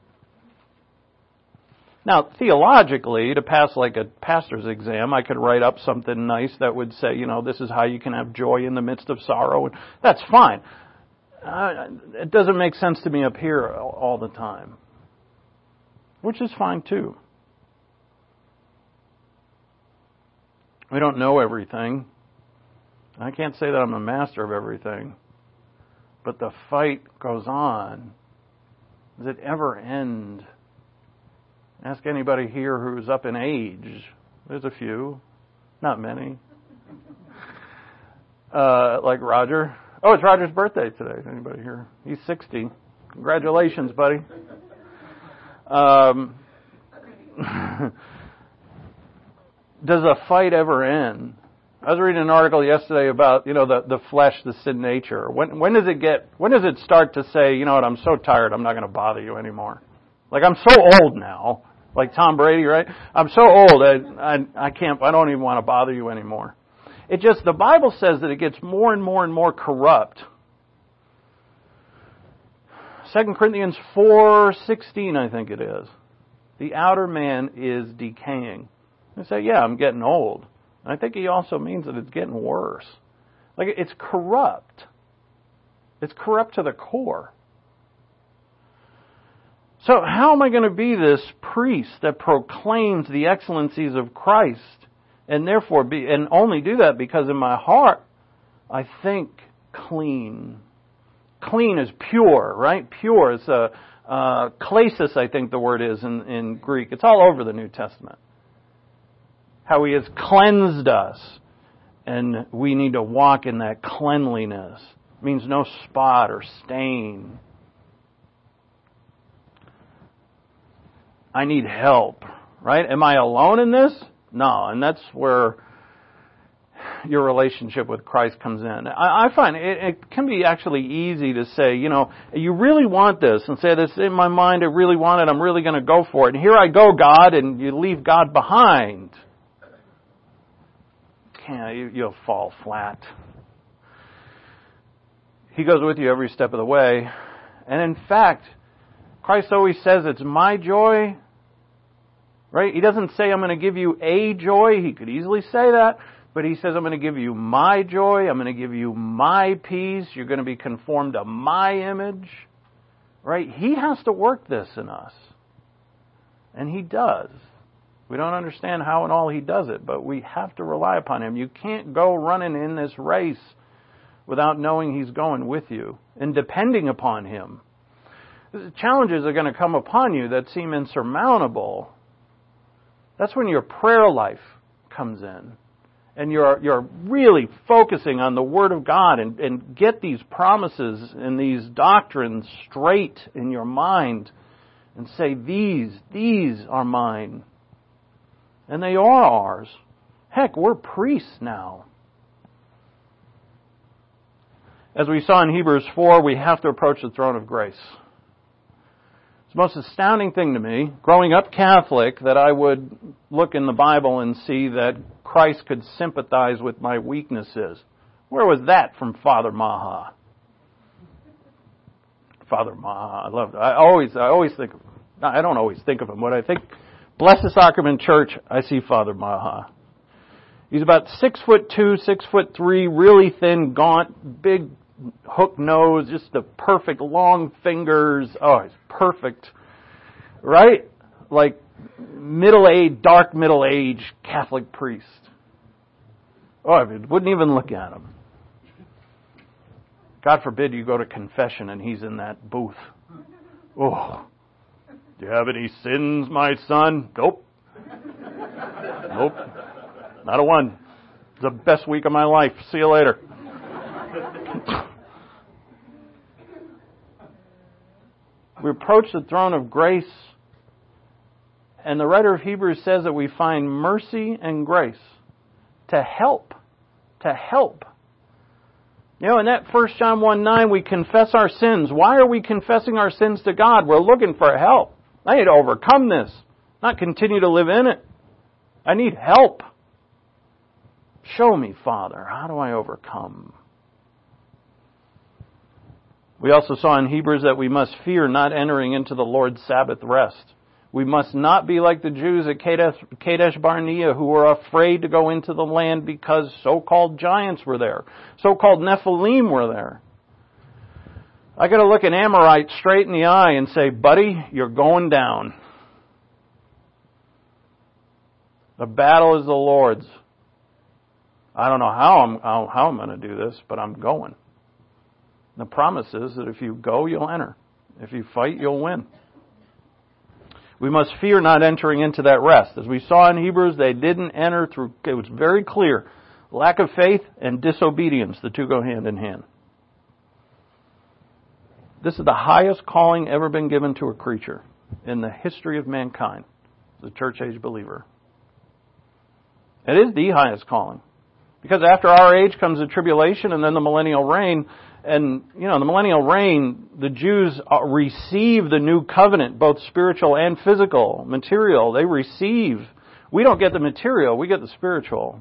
Now, theologically, to pass like a pastor's exam, I could write up something nice that would say, you know, this is how you can have joy in the midst of sorrow. And that's fine. Uh, it doesn't make sense to me up here all the time. Which is fine too. We don't know everything. I can't say that I'm a master of everything. But the fight goes on. Does it ever end? Ask anybody here who's up in age. There's a few. Not many. Uh, like Roger. Oh, it's Roger's birthday today. Anybody here? He's sixty. Congratulations, buddy. Um, does a fight ever end? I was reading an article yesterday about, you know, the, the flesh, the sin nature. When when does it get, when does it start to say, you know what, I'm so tired, I'm not going to bother you anymore? Like, I'm so old now, like Tom Brady, right? I'm so old, I, I, I can't, I don't even want to bother you anymore. It just, the Bible says that it gets more and more and more corrupt. Second Corinthians four sixteen, I think it is. The outer man is decaying. They say, yeah, I'm getting old. And I think he also means that it's getting worse. Like, it's corrupt. It's corrupt to the core. So how am I going to be this priest that proclaims the excellencies of Christ and therefore be, and only do that because in my heart I think clean. Clean is pure, right? Pure is a uh, klesis, I think the word is in, in Greek. It's all over the New Testament. How He has cleansed us, and we need to walk in that cleanliness. It means no spot or stain. I need help, right? Am I alone in this? No, and that's where your relationship with Christ comes in. I, I find it, it can be actually easy to say, you know, you really want this, and say this in my mind, I really want it, I'm really going to go for it. And here I go, God, and you leave God behind. Can't, you, you'll fall flat. He goes with you every step of the way. And in fact, Christ always says it's my joy. Right? He doesn't say I'm going to give you a joy. He could easily say that. But He says I'm going to give you my joy. I'm going to give you my peace. You're going to be conformed to my image. Right? He has to work this in us. And He does. We don't understand how and all He does it, but we have to rely upon Him. You can't go running in this race without knowing He's going with you and depending upon Him. Challenges are going to come upon you that seem insurmountable. That's when your prayer life comes in. And you're you're really focusing on the Word of God and, and get these promises and these doctrines straight in your mind and say, these, these are mine. And they are ours. Heck, we're priests now. As we saw in Hebrews four, we have to approach the throne of grace. It's the most astounding thing to me, growing up Catholic, that I would look in the Bible and see that Christ could sympathize with my weaknesses. Where was that from Father Maha? Father Maha, I love it. I always, I always think, I don't always think of him. What I think, Blessed Sacrament Church, I see Father Maha. He's about six foot two, six foot three, really thin, gaunt, big hook nose, just the perfect long fingers. Oh, he's perfect. Right? Like middle-aged, dark middle-aged Catholic priest. Oh, I wouldn't even look at him. God forbid you go to confession and he's in that booth. Oh, do you have any sins, my son? Nope. Nope. Not a one. It's the best week of my life. See you later. We approach the throne of grace, and the writer of Hebrews says that we find mercy and grace to help. To help. You know, in that First John one nine, we confess our sins. Why are we confessing our sins to God? We're looking for help. I need to overcome this, not continue to live in it. I need help. Show me, Father, how do I overcome? We also saw in Hebrews that we must fear not entering into the Lord's Sabbath rest. We must not be like the Jews at Kadesh, Kadesh Barnea who were afraid to go into the land because so-called giants were there. So-called Nephilim were there. I got to look an Amorite straight in the eye and say, buddy, you're going down. The battle is the Lord's. I don't know how I'm how, how I'm going to do this, but I'm going. The promise is that if you go, you'll enter. If you fight, you'll win. We must fear not entering into that rest. As we saw in Hebrews, they didn't enter through, it was very clear, lack of faith and disobedience. The two go hand in hand. This is the highest calling ever been given to a creature in the history of mankind, the church age believer. It is the highest calling. Because after our age comes the tribulation and then the millennial reign. And, you know, the millennial reign, the Jews receive the new covenant, both spiritual and physical, material. They receive. We don't get the material, we get the spiritual.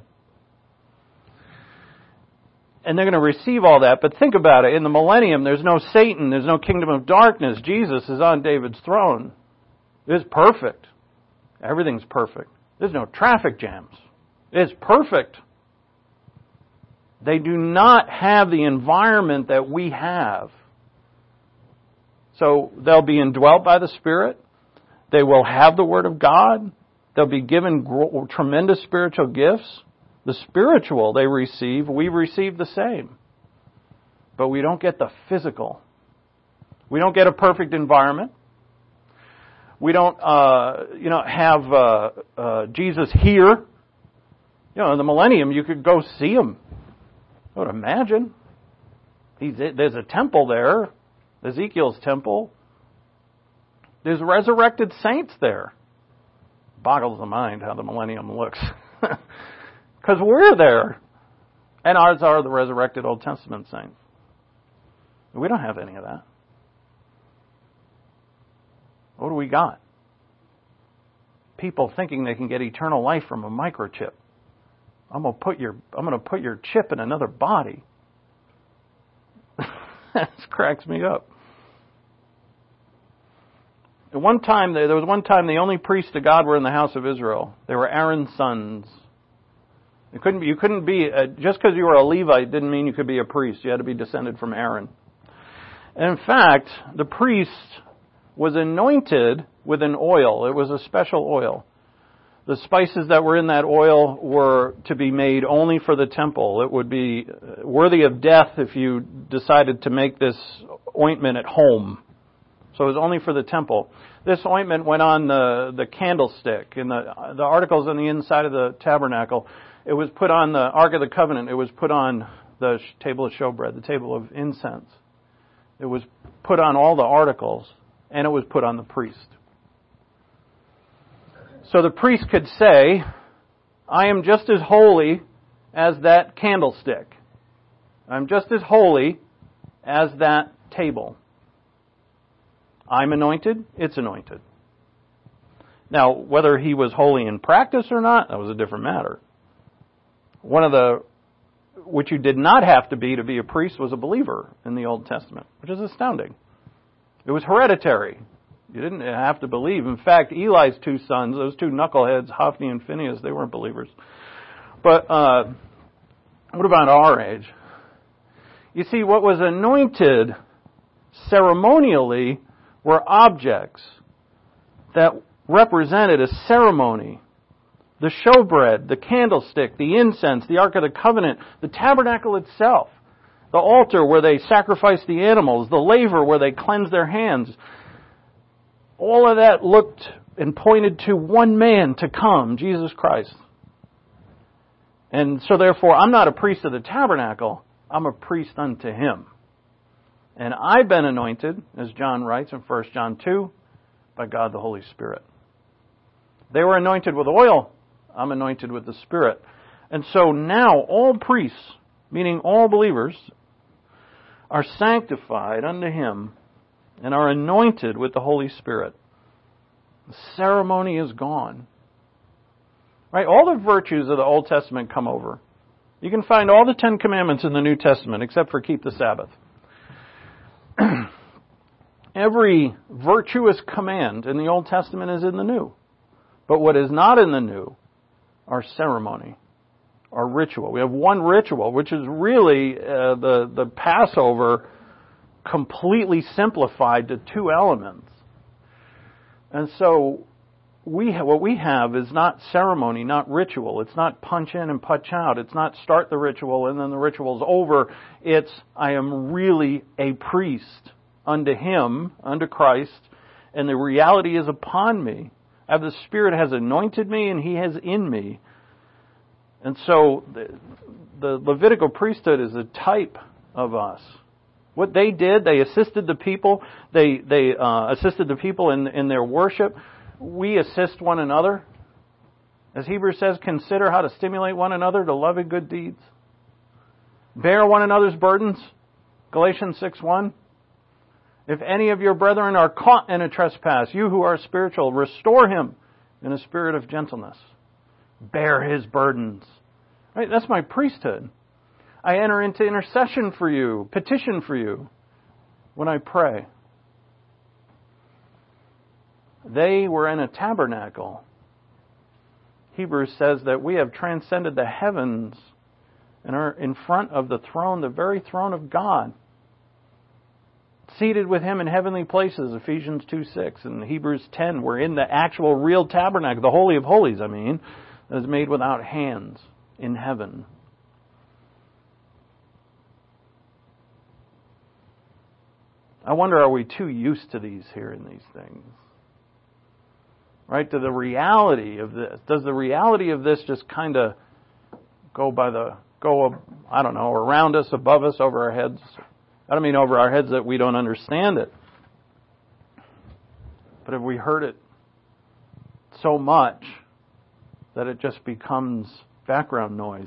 And they're going to receive all that. But think about it. In the millennium, there's no Satan. There's no kingdom of darkness. Jesus is on David's throne. It's perfect. Everything's perfect. There's no traffic jams. It's perfect. They do not have the environment that we have. So they'll be indwelt by the Spirit. They will have the Word of God. They'll be given tremendous spiritual gifts. The spiritual they receive, we receive the same. But we don't get the physical. We don't get a perfect environment. We don't, uh, you know, have uh, uh, Jesus here. You know, in the millennium, you could go see Him. I would imagine. He's, there's a temple there, Ezekiel's temple. There's resurrected saints there. Boggles the mind how the millennium looks. Because we're there. And ours are the resurrected Old Testament saints. We don't have any of that. What do we got? People thinking they can get eternal life from a microchip. I'm gonna put your I'm gonna put your chip in another body. That cracks me up. At one time, there was one time the only priests of God were in the house of Israel. They were Aaron's sons. You couldn't be, you couldn't be uh, just because you were a Levite didn't mean you could be a priest. You had to be descended from Aaron. And in fact, the priest was anointed with an oil. It was a special oil. The spices that were in that oil were to be made only for the temple. It would be worthy of death if you decided to make this ointment at home. So it was only for the temple. This ointment went on the, the candlestick. In the, the articles on the inside of the tabernacle, it was put on the Ark of the Covenant. It was put on the table of showbread, the table of incense. It was put on all the articles, and it was put on the priest. So the priest could say, I am just as holy as that candlestick. I'm just as holy as that table. I'm anointed, it's anointed. Now, whether he was holy in practice or not, that was a different matter. One of the, which you did not have to be to be a priest, was a believer in the Old Testament, which is astounding. It was hereditary. You didn't have to believe. In fact, Eli's two sons, those two knuckleheads, Hophni and Phinehas, they weren't believers. But uh, what about our age? You see, what was anointed ceremonially were objects that represented a ceremony. The showbread, the candlestick, the incense, the Ark of the Covenant, the tabernacle itself, the altar where they sacrificed the animals, the laver where they cleansed their hands. All of that looked and pointed to one man to come, Jesus Christ. And so therefore, I'm not a priest of the tabernacle, I'm a priest unto Him. And I've been anointed, as John writes in First John two, by God the Holy Spirit. They were anointed with oil, I'm anointed with the Spirit. And so now all priests, meaning all believers, are sanctified unto Him and are anointed with the Holy Spirit. The ceremony is gone. Right? All the virtues of the Old Testament come over. You can find all the Ten Commandments in the New Testament except for keep the Sabbath. Every virtuous command in the Old Testament is in the New. But what is not in the New are ceremony, or ritual. We have one ritual, which is really uh, the, the Passover completely simplified to two elements. And so we ha- what we have is not ceremony, not ritual. It's not punch in and punch out. It's not start the ritual and then the ritual's over. It's I am really a priest unto Him, unto Christ, and the reality is upon me. I have the Spirit has anointed me and He has in me. And so the, the Levitical priesthood is a type of us. What they did, they assisted the people. They they uh, assisted the people in in their worship. We assist one another. As Hebrews says, consider how to stimulate one another to love and good deeds. Bear one another's burdens. Galatians six one. If any of your brethren are caught in a trespass, you who are spiritual, restore him in a spirit of gentleness. Bear his burdens. Right? That's my priesthood. I enter into intercession for you, petition for you when I pray. They were in a tabernacle. Hebrews says that we have transcended the heavens and are in front of the throne, the very throne of God. Seated with Him in heavenly places, Ephesians two six. And Hebrews ten, we're in the actual real tabernacle, the Holy of Holies, I mean, that is made without hands in heaven. I wonder, are we too used to these hearing these things? Right? To the reality of this. Does the reality of this just kind of go by the, go, I don't know, around us, above us, over our heads? I don't mean over our heads that we don't understand it. But have we heard it so much that it just becomes background noise?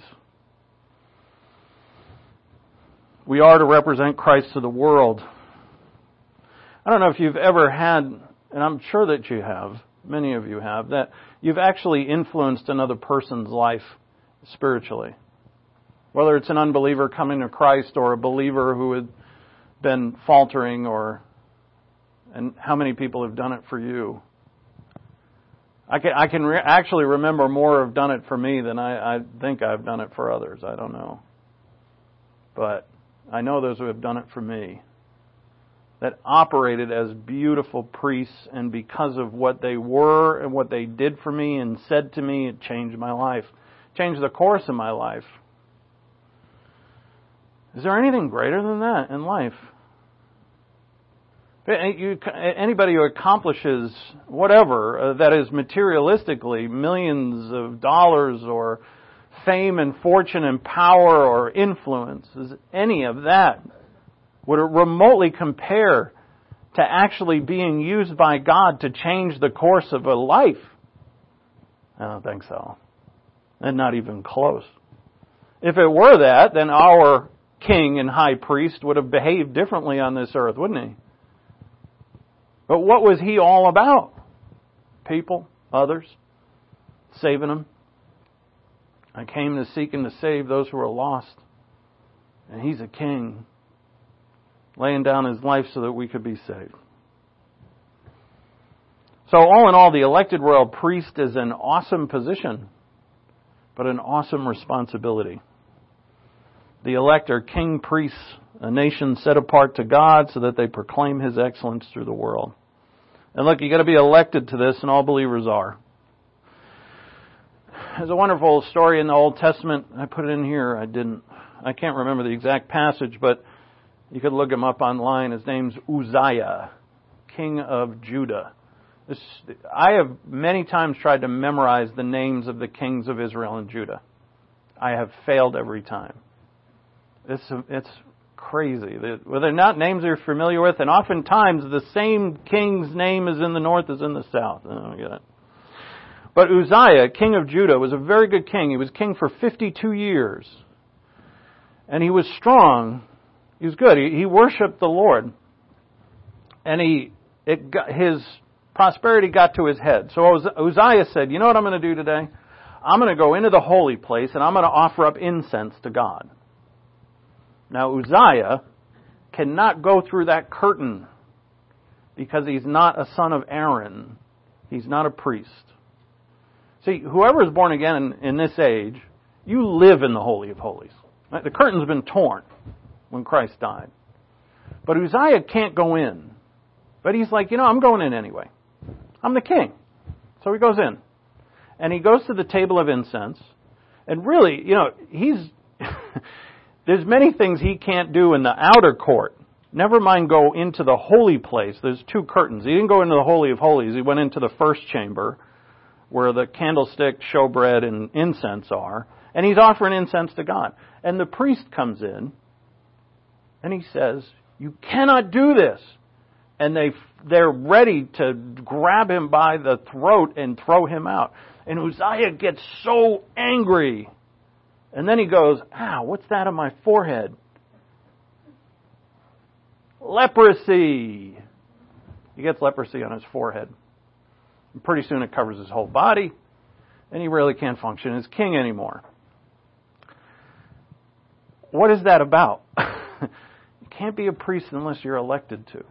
We are to represent Christ to the world. I don't know if you've ever had, and I'm sure that you have, many of you have, that you've actually influenced another person's life spiritually. Whether it's an unbeliever coming to Christ or a believer who had been faltering, or, and how many people have done it for you. I can, I can re- actually remember more have done it for me than I, I think I've done it for others. I don't know. But I know those who have done it for me, that operated as beautiful priests, and because of what they were and what they did for me and said to me, it changed my life, changed the course of my life. Is there anything greater than that in life? Anybody who accomplishes whatever, uh, that is materialistically, millions of dollars or fame and fortune and power or influence, is any of that, would it remotely compare to actually being used by God to change the course of a life? I don't think so. And not even close. If it were that, then our king and high priest would have behaved differently on this earth, wouldn't he? But what was he all about? People, others, saving them. I came to seek and to save those who are lost. And he's a king, laying down his life so that we could be saved. So all in all, the elected royal priest is an awesome position, but an awesome responsibility. The elect are king priests, a nation set apart to God so that they proclaim His excellence through the world. And look, you got to be elected to this, and all believers are. There's a wonderful story in the Old Testament. I put it in here. I didn't. I can't remember the exact passage, but you could look him up online. His name's Uzziah, king of Judah. This, I have many times tried to memorize the names of the kings of Israel and Judah. I have failed every time. It's it's crazy. Well, they're not names you're familiar with, and oftentimes the same king's name is in the north as in the south. I don't get it. But Uzziah, king of Judah, was a very good king. He was king for fifty-two years. And he was strong. He was good. He, he worshipped the Lord. And he it got, his prosperity got to his head. So Uzziah said, you know what I'm going to do today? I'm going to go into the holy place and I'm going to offer up incense to God. Now Uzziah cannot go through that curtain because he's not a son of Aaron. He's not a priest. See, whoever is born again in, in this age, you live in the Holy of Holies. Right? The curtain's been torn when Christ died. But Uzziah can't go in. But he's like, you know, I'm going in anyway. I'm the king. So he goes in. And he goes to the table of incense. And really, you know, he's... There's many things he can't do in the outer court. Never mind go into the holy place. There's two curtains. He didn't go into the Holy of Holies. He went into the first chamber where the candlestick, showbread, and incense are. And he's offering incense to God. And the priest comes in and he says, You cannot do this. And they, they're ready to grab him by the throat and throw him out. And Uzziah gets so angry. And then he goes, "Ow, what's that on my forehead?" Leprosy. He gets leprosy on his forehead. And pretty soon it covers his whole body. And he really can't function as king anymore. What is that about? You can't be a priest unless you're elected to.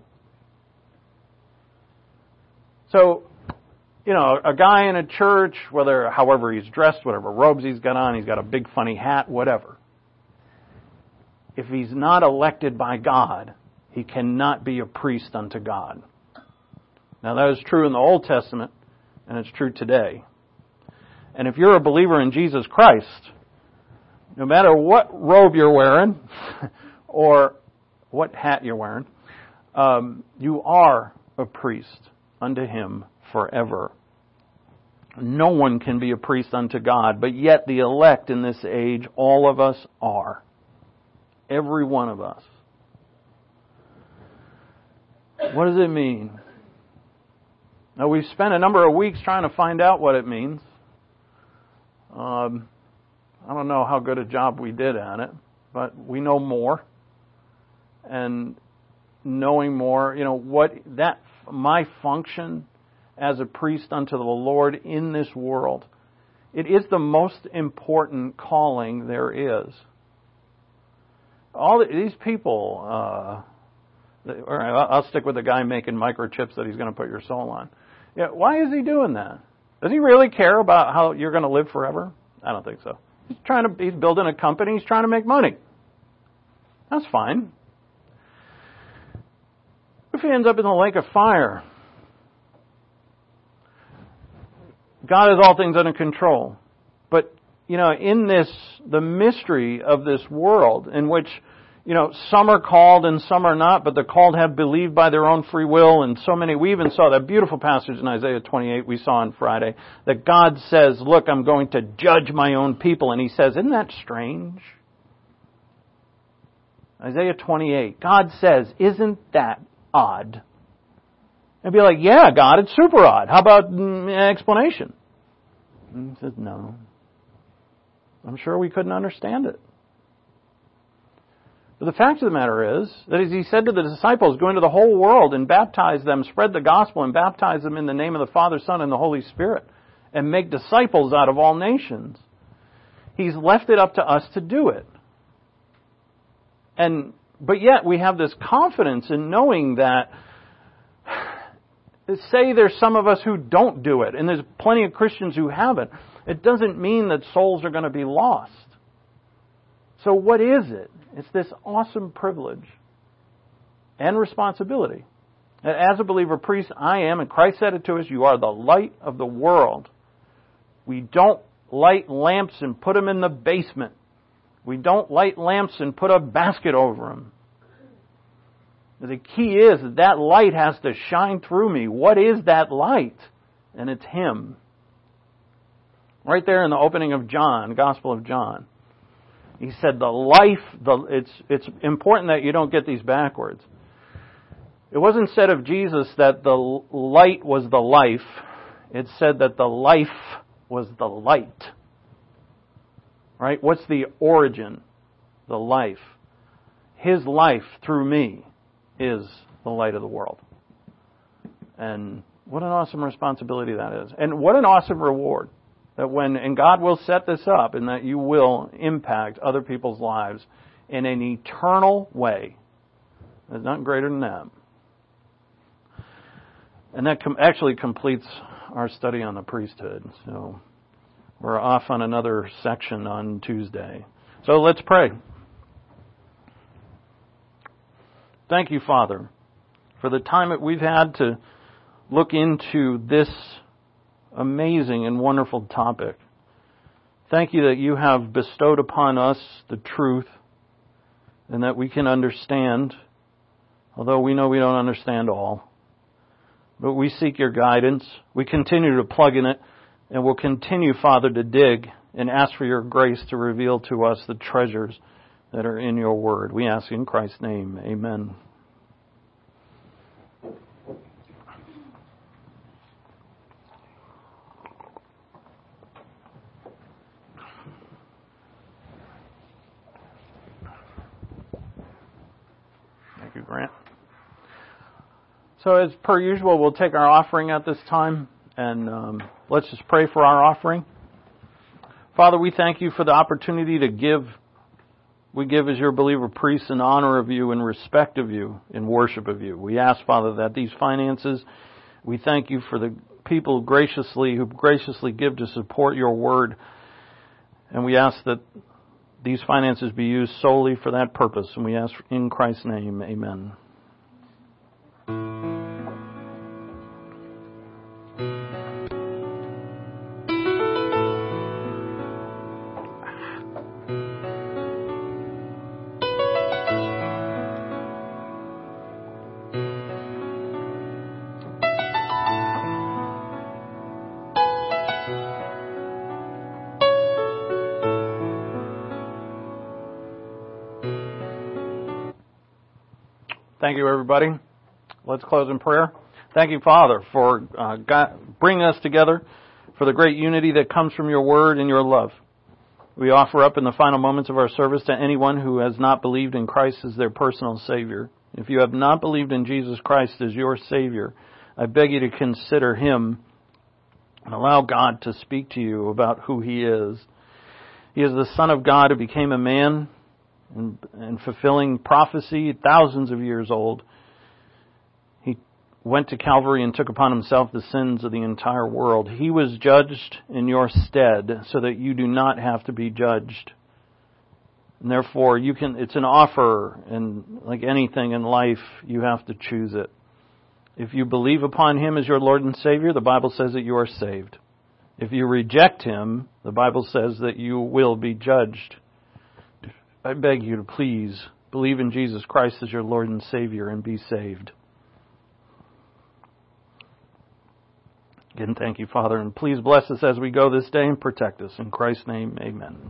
So, you know, a guy in a church, whether, however he's dressed, whatever robes he's got on, he's got a big funny hat, whatever. If he's not elected by God, he cannot be a priest unto God. Now that is true in the Old Testament, and it's true today. And if you're a believer in Jesus Christ, no matter what robe you're wearing, or what hat you're wearing, um, you are a priest unto Him forever. No one can be a priest unto God, but yet the elect in this age, all of us are. Every one of us. What does it mean? Now, we've spent a number of weeks trying to find out what it means. Um, I don't know how good a job we did at it, but we know more. And knowing more, you know, what that my function as a priest unto the Lord in this world, it is the most important calling there is. All these people, uh, all right, I'll stick with the guy making microchips that he's going to put your soul on. Yeah, why is he doing that? Does he really care about how you're going to live forever? I don't think so. He's trying to. He's building a company. He's trying to make money. That's fine. If he ends up in the lake of fire, God has all things under control. But, you know, in this, the mystery of this world in which, you know, some are called and some are not, but the called have believed by their own free will, and so many, we even saw that beautiful passage in Isaiah twenty-eight we saw on Friday, that God says, look, I'm going to judge my own people. And He says, isn't that strange? Isaiah twenty-eight, God says, isn't that odd? And be like, yeah, God, it's super odd. How about an explanation? And He says, no. I'm sure we couldn't understand it. But the fact of the matter is that as He said to the disciples, go into the whole world and baptize them, spread the gospel and baptize them in the name of the Father, Son, and the Holy Spirit, and make disciples out of all nations. He's left it up to us to do it. And but yet we have this confidence in knowing that, say there's some of us who don't do it, and there's plenty of Christians who haven't. It doesn't mean that souls are going to be lost. So what is it? It's this awesome privilege and responsibility. As a believer priest, I am, and Christ said it to us, you are the light of the world. We don't light lamps and put them in the basement. We don't light lamps and put a basket over them. The key is that that light has to shine through me. What is that light? And it's Him. Right there in the opening of John, Gospel of John. He said the life, the, it's, it's important that you don't get these backwards. It wasn't said of Jesus that the light was the life. It said that the life was the light. Right? What's the origin? The life. His life through me is the light of the world. And what an awesome responsibility that is. And what an awesome reward. That when, and God will set this up, and that you will impact other people's lives in an eternal way. There's nothing greater than that. And that com- actually completes our study on the priesthood. So we're off on another section on Tuesday. So let's pray. Thank you, Father, for the time that we've had to look into this amazing and wonderful topic. Thank you that you have bestowed upon us the truth and that we can understand, although we know we don't understand all. But we seek your guidance. We continue to plug in it, and we'll continue, Father, to dig and ask for your grace to reveal to us the treasures that are in your word. We ask in Christ's name. Amen. Grant. So as per usual, we'll take our offering at this time, and um, let's just pray for our offering. Father, we thank you for the opportunity to give. We give as your believer priests in honor of you, in respect of you, in worship of you. We ask, Father, that these finances, we thank you for the people graciously who graciously give to support your word. And we ask that these finances be used solely for that purpose. And we ask in Christ's name, amen. Thank you, everybody. Let's close in prayer. Thank you, Father, for uh, God, bringing us together, for the great unity that comes from your word and your love. We offer up in the final moments of our service to anyone who has not believed in Christ as their personal Savior. If you have not believed in Jesus Christ as your Savior, I beg you to consider Him and allow God to speak to you about who He is. He is the Son of God who became a man, And, and fulfilling prophecy, thousands of years old. He went to Calvary and took upon himself the sins of the entire world. He was judged in your stead so that you do not have to be judged. And therefore, you can. It's an offer, and like anything in life, you have to choose it. If you believe upon Him as your Lord and Savior, the Bible says that you are saved. If you reject Him, the Bible says that you will be judged. I beg you to please believe in Jesus Christ as your Lord and Savior and be saved. Again, thank you, Father, and please bless us as we go this day and protect us. In Christ's name, amen.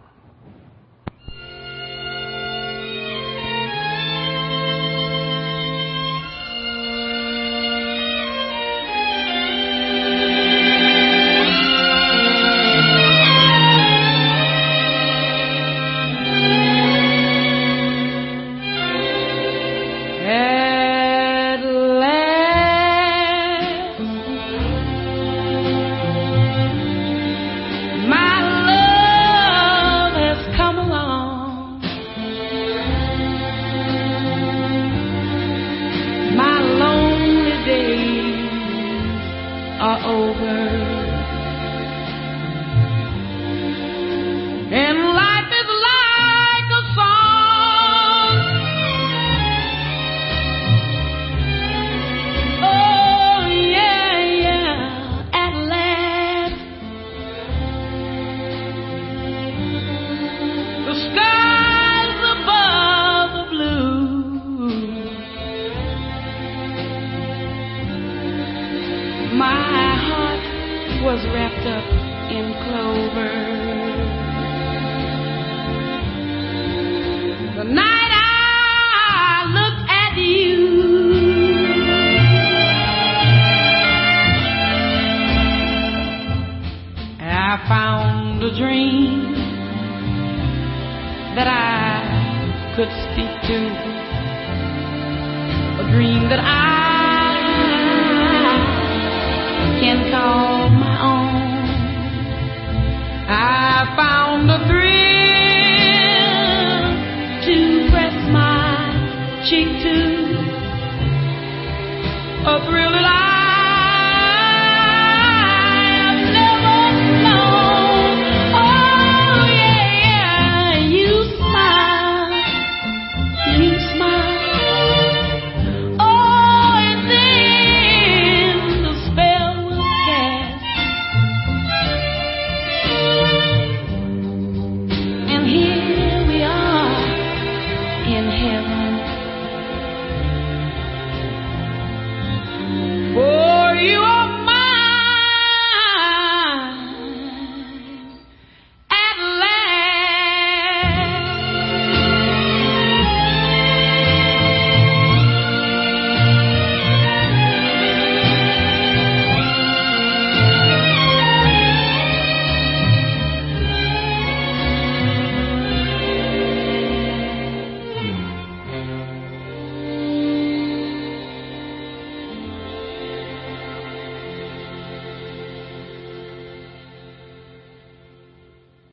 Cheek to a thrill that I